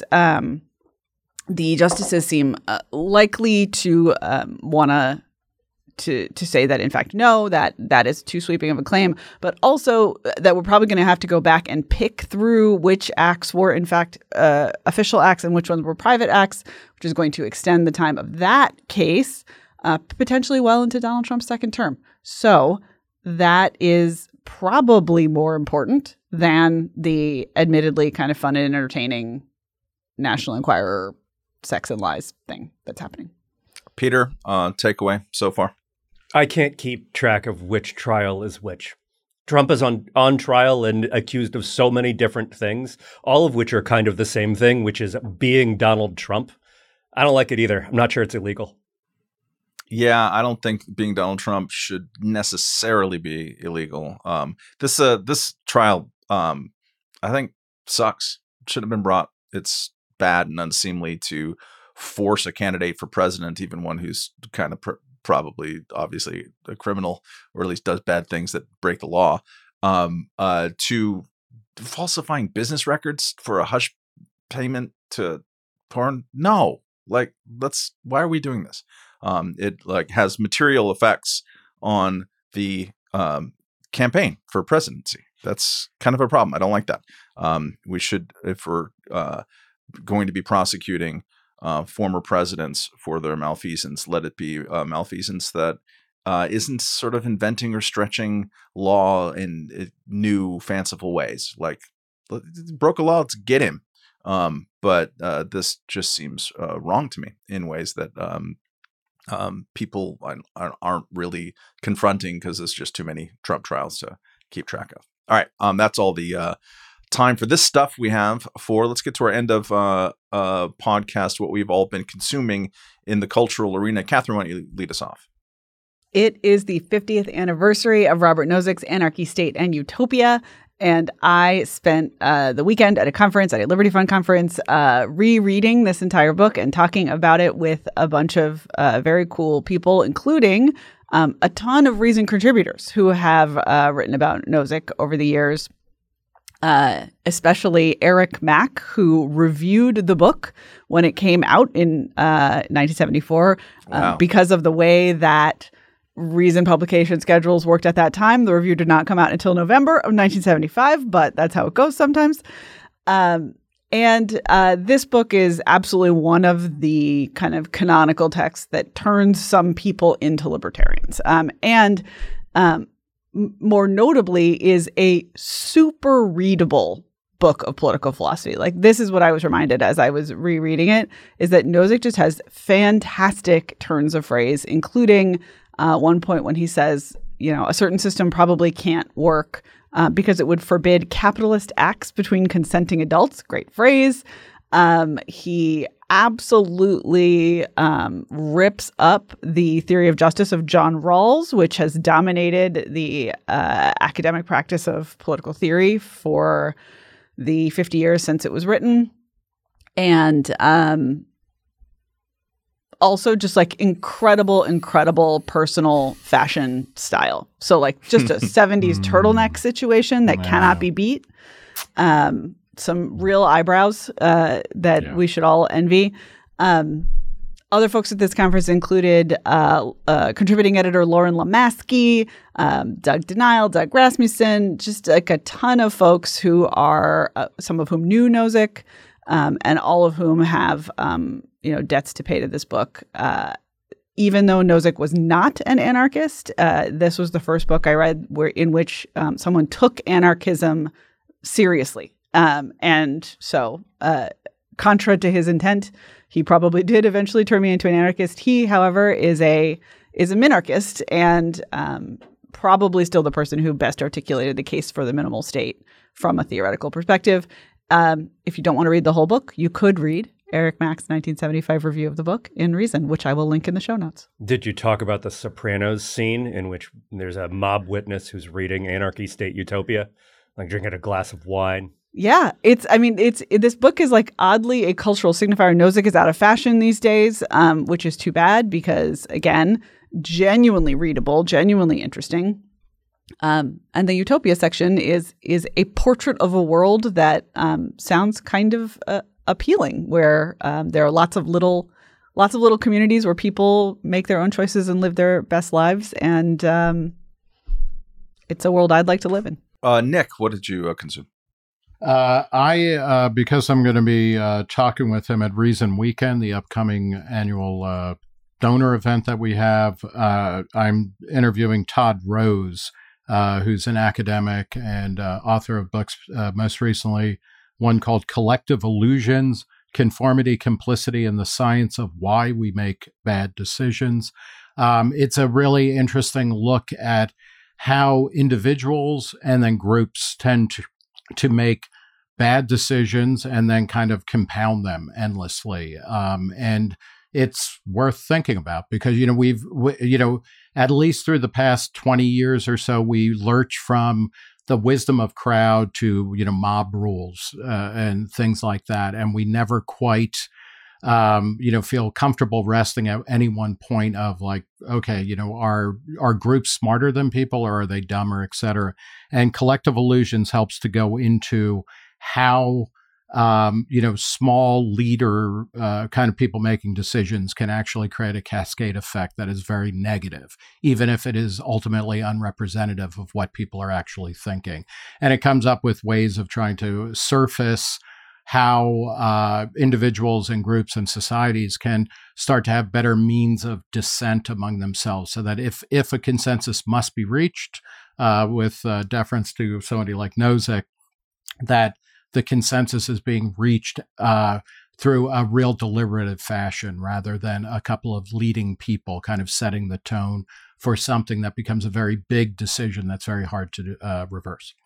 Speaker 2: The justices seem likely to want to say that, in fact, no, that is too sweeping of a claim, but also that we're probably going to have to go back and pick through which acts were, in fact, official acts and which ones were private acts, which is going to extend the time of that case potentially well into Donald Trump's second term. So that is probably more important than the admittedly kind of fun and entertaining National Enquirer sex and lies thing that's happening.
Speaker 1: Peter, takeaway so far?
Speaker 4: I can't keep track of which trial is which. Trump is on trial and accused of so many different things, all of which are kind of the same thing, which is being Donald Trump. I don't like it either. I'm not sure it's illegal.
Speaker 1: Yeah, I don't think being Donald Trump should necessarily be illegal. This trial, I think, sucks. Shouldn't have been brought. It's bad and unseemly to force a candidate for president, even one who's kind of probably obviously a criminal, or at least does bad things that break the law, to falsifying business records for a hush payment to porn. No, why are we doing this? It has material effects on the campaign for presidency. That's kind of a problem. I don't like that. We should, if we're going to be prosecuting former presidents for their malfeasance, let it be malfeasance that isn't sort of inventing or stretching law in new, fanciful ways. Like, broke a law, let's get him. But this just seems wrong to me in ways that people aren't really confronting because there's just too many Trump trials to keep track of. All right, that's all the time for this stuff we have for. Let's get to our end of podcast, what we've all been consuming in the cultural arena. Catherine, why don't you lead us off?
Speaker 2: It is the 50th anniversary of Robert Nozick's Anarchy, State, and Utopia. And I spent the weekend at a conference, at a Liberty Fund conference, rereading this entire book and talking about it with a bunch of very cool people, including a ton of Reason contributors who have written about Nozick over the years, especially Eric Mack, who reviewed the book when it came out in 1974.
Speaker 1: Wow.
Speaker 2: Because of the way that Reason publication schedules worked at that time. The review did not come out until November of 1975, but that's how it goes sometimes. And this book is absolutely one of the kind of canonical texts that turns some people into libertarians. More notably is a super readable book of political philosophy. Like, this is what I was reminded as I was rereading it, is that Nozick just has fantastic turns of phrase, including one point when he says, a certain system probably can't work because it would forbid capitalist acts between consenting adults. Great phrase. He absolutely rips up the theory of justice of John Rawls, which has dominated the academic practice of political theory for the 50 years since it was written. And also just like incredible personal fashion style. So like just a 70s turtleneck situation that cannot be beat. Some real eyebrows that we should all envy. Other folks at this conference included contributing editor Lauren Lamaski, Doug Denial, Doug Rasmussen, just like a ton of folks who are, some of whom knew Nozick, and all of whom have debts to pay to this book. Even though Nozick was not an anarchist, this was the first book I read in which someone took anarchism seriously. And so, contra to his intent, he probably did eventually turn me into an anarchist. He, however, is a minarchist and probably still the person who best articulated the case for the minimal state from a theoretical perspective. If you don't want to read the whole book, you could read Eric Mack's 1975 review of the book in Reason, which I will link in the show notes.
Speaker 4: Did you talk about the Sopranos scene in which there's a mob witness who's reading Anarchy, State, Utopia, like drinking a glass of wine?
Speaker 2: Yeah, this book is like oddly a cultural signifier. Nozick is out of fashion these days, which is too bad because, again, genuinely readable, genuinely interesting. And the Utopia section is a portrait of a world that sounds kind of appealing, where there are lots of little communities where people make their own choices and live their best lives, and it's a world I'd like to live in.
Speaker 1: Nick, what did you consume?
Speaker 3: I because I'm going to be talking with him at Reason Weekend, the upcoming annual donor event that we have. I'm interviewing Todd Rose, who's an academic and author of books, most recently one called Collective Illusions, Conformity, Complicity, and the Science of Why We Make Bad Decisions. It's a really interesting look at how individuals and then groups tend to make bad decisions and then kind of compound them endlessly. And it's worth thinking about because, we've at least through the past 20 years or so, we lurch from the wisdom of crowd to, mob rules and things like that. And we never quite, feel comfortable resting at any one point of like, okay, are groups smarter than people or are they dumber, et cetera? And Collective Illusions helps to go into how, small leader kind of people making decisions can actually create a cascade effect that is very negative, even if it is ultimately unrepresentative of what people are actually thinking. And it comes up with ways of trying to surface how individuals and groups and societies can start to have better means of dissent among themselves, so that if a consensus must be reached, with deference to somebody like Nozick, that the consensus is being reached through a real deliberative fashion rather than a couple of leading people kind of setting the tone for something that becomes a very big decision that's very hard to reverse.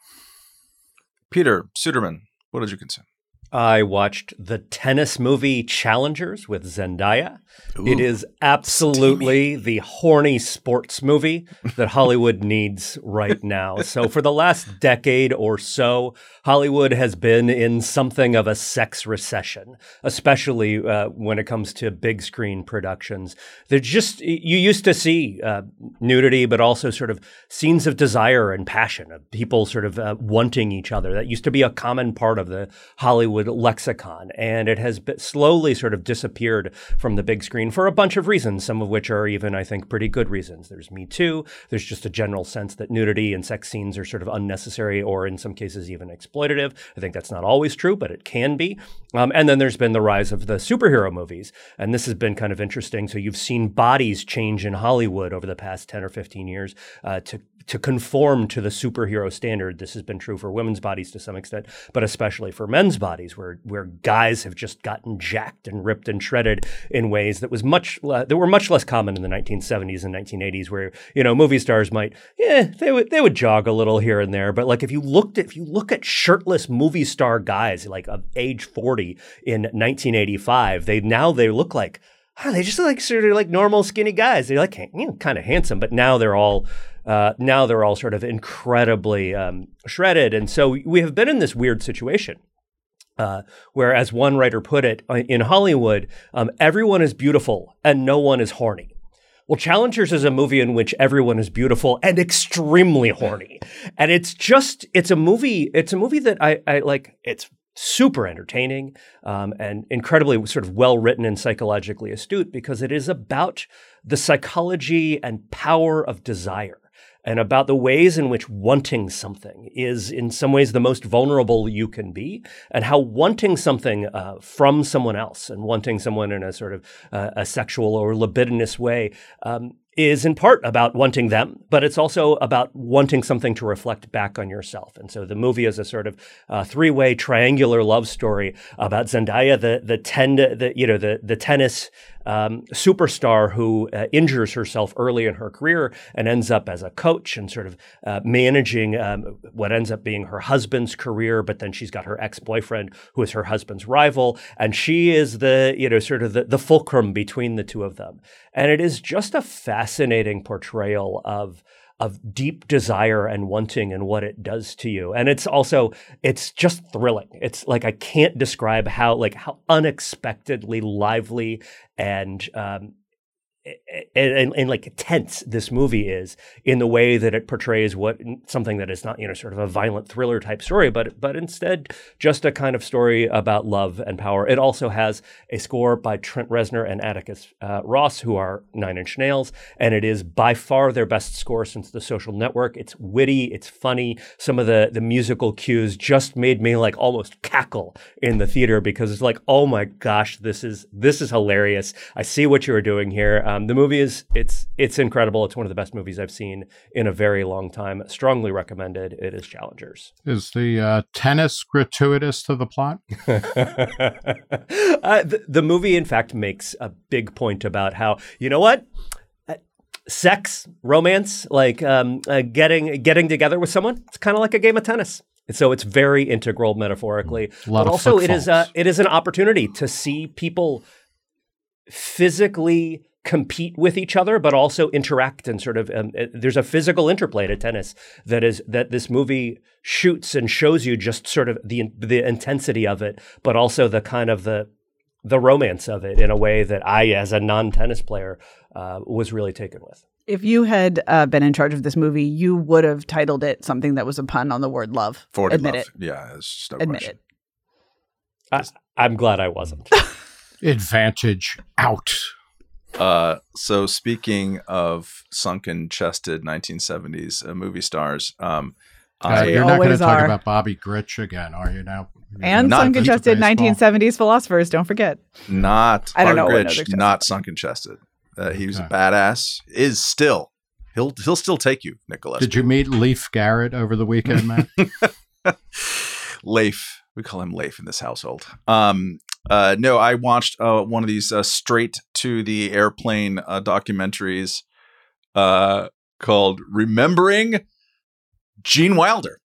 Speaker 1: Peter Suderman, what did you consume?
Speaker 4: I watched the tennis movie Challengers with Zendaya.
Speaker 1: Ooh,
Speaker 4: it is absolutely the horny sports movie that Hollywood needs right now. So for the last decade or so, Hollywood has been in something of a sex recession, especially when it comes to big screen productions. They're just, you used to see nudity, but also sort of scenes of desire and passion, of people sort of wanting each other. That used to be a common part of the Hollywood lexicon, and it has slowly sort of disappeared from the big screen for a bunch of reasons, some of which are even, I think, pretty good reasons. There's Me Too. There's just a general sense that nudity and sex scenes are sort of unnecessary or in some cases even exploitative. I think that's not always true, but it can be. And then there's been the rise of the superhero movies, and this has been kind of interesting. So you've seen bodies change in Hollywood over the past 10 or 15 years to conform to the superhero standard. This has been true for women's bodies to some extent, but especially for men's bodies, where guys have just gotten jacked and ripped and shredded in ways that were much less common in the 1970s and 1980s, where, you know, movie stars might, they would jog a little here and there, but like if you look at shirtless movie star guys like of age 40 in 1985, they look like, they just look like sort of like normal skinny guys. They're like, kind of handsome, but now they're all sort of incredibly shredded. And so we have been in this weird situation where, as one writer put it, in Hollywood, everyone is beautiful and no one is horny. Well, Challengers is a movie in which everyone is beautiful and extremely horny. And it's a movie that I like. It's super entertaining and incredibly sort of well-written and psychologically astute, because it is about the psychology and power of desire, and about the ways in which wanting something is in some ways the most vulnerable you can be, and how wanting something from someone else and wanting someone in a sort of a sexual or libidinous way is in part about wanting them, but it's also about wanting something to reflect back on yourself. And so the movie is a sort of three-way triangular love story about Zendaya, the tennis superstar who injures herself early in her career and ends up as a coach and sort of managing what ends up being her husband's career. But then she's got her ex-boyfriend who is her husband's rival, and she is the fulcrum between the two of them. And it is just a fascinating portrayal of deep desire and wanting and what it does to you. And it's just thrilling. It's like, I can't describe how unexpectedly lively and like tense this movie is, in the way that it portrays something that is not, sort of a violent thriller type story, but instead just a kind of story about love and power. It also has a score by Trent Reznor and Atticus Ross, who are Nine Inch Nails, and it is by far their best score since The Social Network. It's witty, it's funny. Some of the musical cues just made me like almost cackle in the theater, because it's like, oh my gosh, this is hilarious. I see what you were doing here. The movie it's incredible. It's one of the best movies I've seen in a very long time. Strongly recommended. It is Challengers.
Speaker 3: Is the tennis gratuitous to the plot?
Speaker 4: The movie, in fact, makes a big point about how, you know what? Sex, romance, like getting together with someone, it's kind of like a game of tennis. And so it's very integral metaphorically. But also it is an opportunity to see people physically compete with each other, but also interact and sort of there's a physical interplay to tennis that this movie shoots and shows you, just sort of the intensity of it, but also the kind of the romance of it in a way that I, as a non-tennis player, was really taken with.
Speaker 2: If you had been in charge of this movie, you would have titled it something that was a pun on the word love.
Speaker 1: 40
Speaker 2: Admit
Speaker 1: love.
Speaker 2: it.
Speaker 1: Yeah, it's just no
Speaker 2: Admit
Speaker 1: question.
Speaker 2: it.
Speaker 4: I'm glad I wasn't.
Speaker 3: Advantage out.
Speaker 1: So speaking of sunken-chested 1970s movie stars,
Speaker 3: You're not going to
Speaker 2: always
Speaker 3: talk
Speaker 2: are.
Speaker 3: about Bobby Grich again, are you now?
Speaker 2: And
Speaker 1: Not
Speaker 2: sunken chested
Speaker 3: baseball.
Speaker 2: 1970s philosophers, don't forget.
Speaker 1: Not
Speaker 2: I don't know
Speaker 1: Bobby
Speaker 2: what
Speaker 1: Grich,
Speaker 2: other
Speaker 1: not
Speaker 2: chested.
Speaker 1: sunken chested. He was a
Speaker 3: Okay.
Speaker 1: badass. Is still. He'll still take you, Nicholas.
Speaker 3: Did you meet Leif Garrett over the weekend, Matt?
Speaker 1: Leif. We call him Leif in this household. No, I watched one of these straight to the airplane documentaries called Remembering Gene Wilder.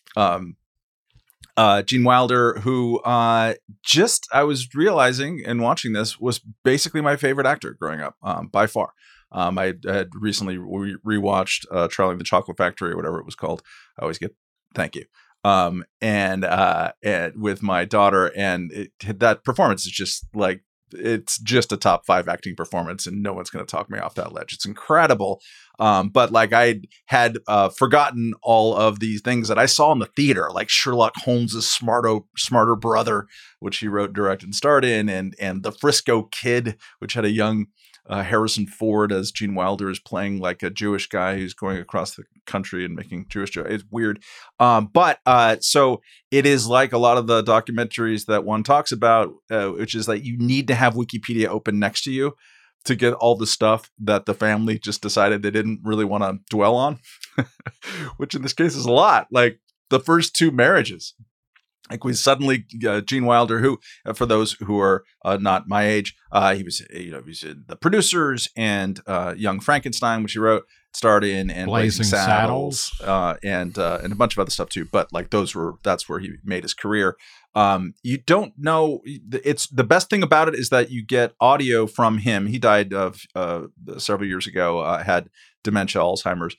Speaker 1: Gene Wilder, who I was realizing in watching this was basically my favorite actor growing up, by far. I had recently rewatched Charlie and the Chocolate Factory or whatever it was called. I always get thank you. And with my daughter, and that performance is just like, it's just a top 5 acting performance, and no one's going to talk me off that ledge. It's incredible. But like I had forgotten all of these things that I saw in the theater, like Sherlock Holmes's smarter brother, which he wrote, directed, and starred in, and The Frisco Kid, which had a young Harrison Ford as Gene Wilder is playing like a Jewish guy who's going across the country and making Jewish jokes. It's weird. But so it is like a lot of the documentaries that one talks about, which is that you need to have Wikipedia open next to you to get all the stuff that the family just decided they didn't really want to dwell on, which in this case is a lot. Like the first 2 marriages. Like we suddenly, Gene Wilder, who, for those who are not my age, he was in The Producers and Young Frankenstein, which he wrote, starred in, and
Speaker 3: Blazing Saddles.
Speaker 1: And a bunch of other stuff too. But like that's where he made his career. You don't know. It's the best thing about it is that you get audio from him. He died several years ago. Had dementia, Alzheimer's.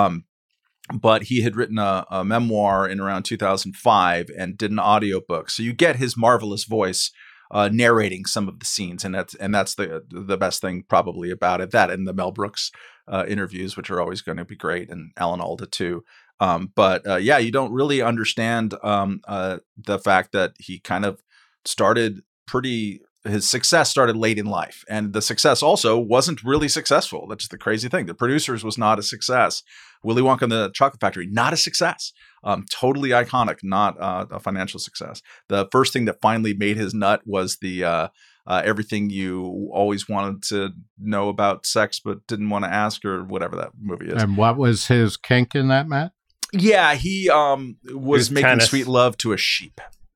Speaker 1: But he had written a memoir in around 2005 and did an audiobook. So you get his marvelous voice narrating some of the scenes. And that's the best thing probably about it. That and the Mel Brooks interviews, which are always going to be great, and Alan Alda too. But you don't really understand the fact that he kind of started his success started late in life, and the success also wasn't really successful. That's the crazy thing. The Producers was not a success. Willy Wonka and the Chocolate Factory, not a success. Totally iconic, not a financial success. The first thing that finally made his nut was the everything you always wanted to know about sex but didn't want to ask, or whatever that movie is.
Speaker 3: And what was his kink in that, Matt?
Speaker 1: Yeah, he was making
Speaker 4: tennis.
Speaker 1: sweet love to a sheep.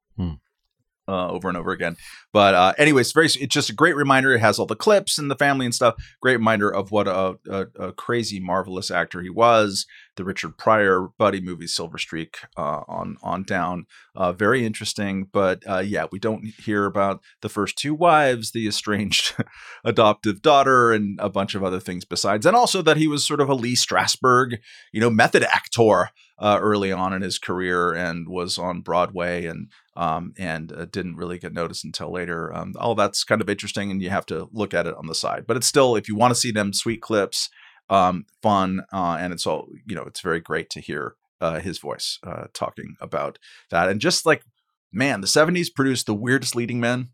Speaker 1: Over and over again. But anyways, it's just a great reminder. It has all the clips and the family and stuff. Great reminder of what a crazy, marvelous actor he was. The Richard Pryor buddy movie, Silver Streak, on down. Very interesting. But we don't hear about the first 2 wives, the estranged adoptive daughter, and a bunch of other things besides. And also that he was sort of a Lee Strasberg, method actor early on in his career, and was on Broadway and didn't really get noticed until later. All that's kind of interesting, and you have to look at it on the side. But it's still, if you want to see them sweet clips, fun, and it's all, it's very great to hear his voice talking about that. And just like, man, the 70s produced the weirdest leading men.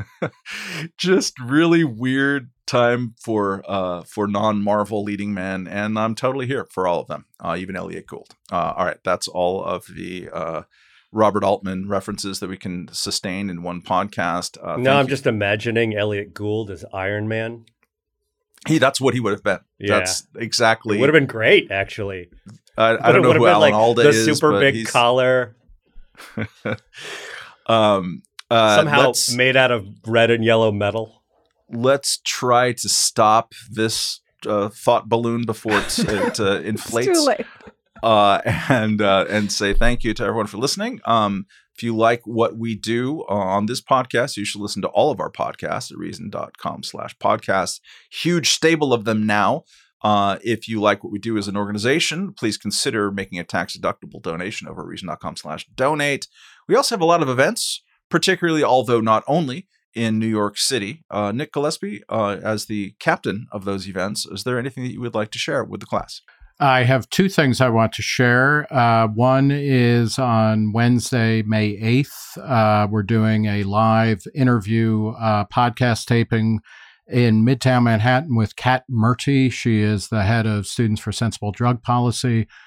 Speaker 1: Just really weird time for non-Marvel leading men, and I'm totally here for all of them, even Elliot Gould. All right, that's all of the Robert Altman references that we can sustain in one podcast.
Speaker 4: I'm just imagining Elliot Gould as Iron Man.
Speaker 1: That's what he would have been.
Speaker 4: Yeah.
Speaker 1: That's exactly.
Speaker 4: It would have been great, actually.
Speaker 1: I don't know who Alan Alda
Speaker 4: the
Speaker 1: is.
Speaker 4: super
Speaker 1: but
Speaker 4: big
Speaker 1: he's,
Speaker 4: collar, somehow made out of red and yellow metal.
Speaker 1: Let's try to stop this thought balloon before it inflates.
Speaker 2: It's too late.
Speaker 1: And say thank you to everyone for listening. If you like what we do on this podcast, you should listen to all of our podcasts at reason.com/podcast. Huge stable of them now. If you like what we do as an organization, please consider making a tax-deductible donation over reason.com/donate. We also have a lot of events, particularly, although not only, in New York City. Nick Gillespie, as the captain of those events, is there anything that you would like to share with the class?
Speaker 3: I have 2 things I want to share. One is on Wednesday, May 8th. We're doing a live interview podcast taping in Midtown Manhattan with Kat Murty. She is the head of Students for Sensible Drug Policy.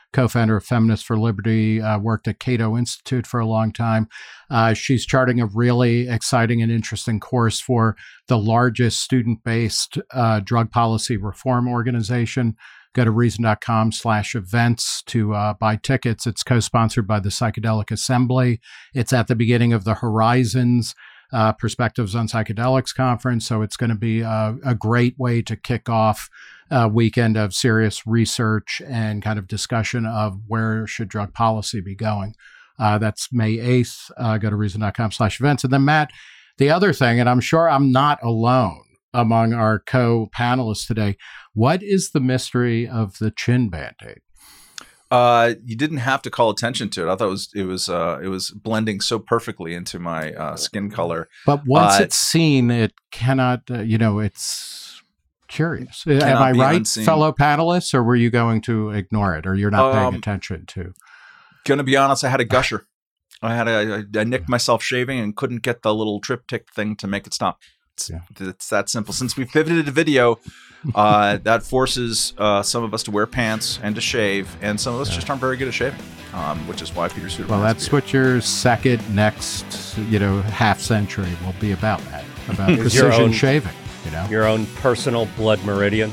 Speaker 3: co-founder of Feminists for Liberty, worked at Cato Institute for a long time. She's charting a really exciting and interesting course for the largest student-based drug policy reform organization. Go to reason.com/events to buy tickets. It's co-sponsored by the Psychedelic Assembly. It's at the beginning of the Horizons Perspectives on Psychedelics conference. So it's going to be a great way to kick off a weekend of serious research and kind of discussion of where should drug policy be going. That's May 8th. Go to reason.com/events. And then, Matt, the other thing, and I'm sure I'm not alone among our co-panelists today, what is the mystery of the chin Band-Aid?
Speaker 1: You didn't have to call attention to it. I thought it was blending so perfectly into my skin color.
Speaker 3: But once it's seen, it cannot. It's curious. Am I right, unseen. Fellow panelists, or were you going to ignore it, or you're not paying attention to?
Speaker 1: Gonna be honest, I had a gusher. I nicked myself shaving and couldn't get the little triptych thing to make it stop. It's that simple. Since we pivoted to video, that forces some of us to wear pants and to shave, and some of us just aren't very good at shaving, which is why Peter Suderman.
Speaker 3: Well, that's what your next half century will be about, Matt. About precision shaving.
Speaker 4: Your own personal blood meridian.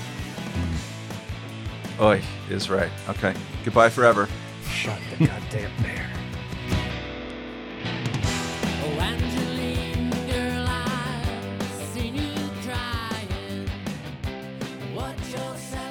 Speaker 1: Oy is right. Okay. Goodbye forever.
Speaker 4: Shut the goddamn bear.
Speaker 5: Yourself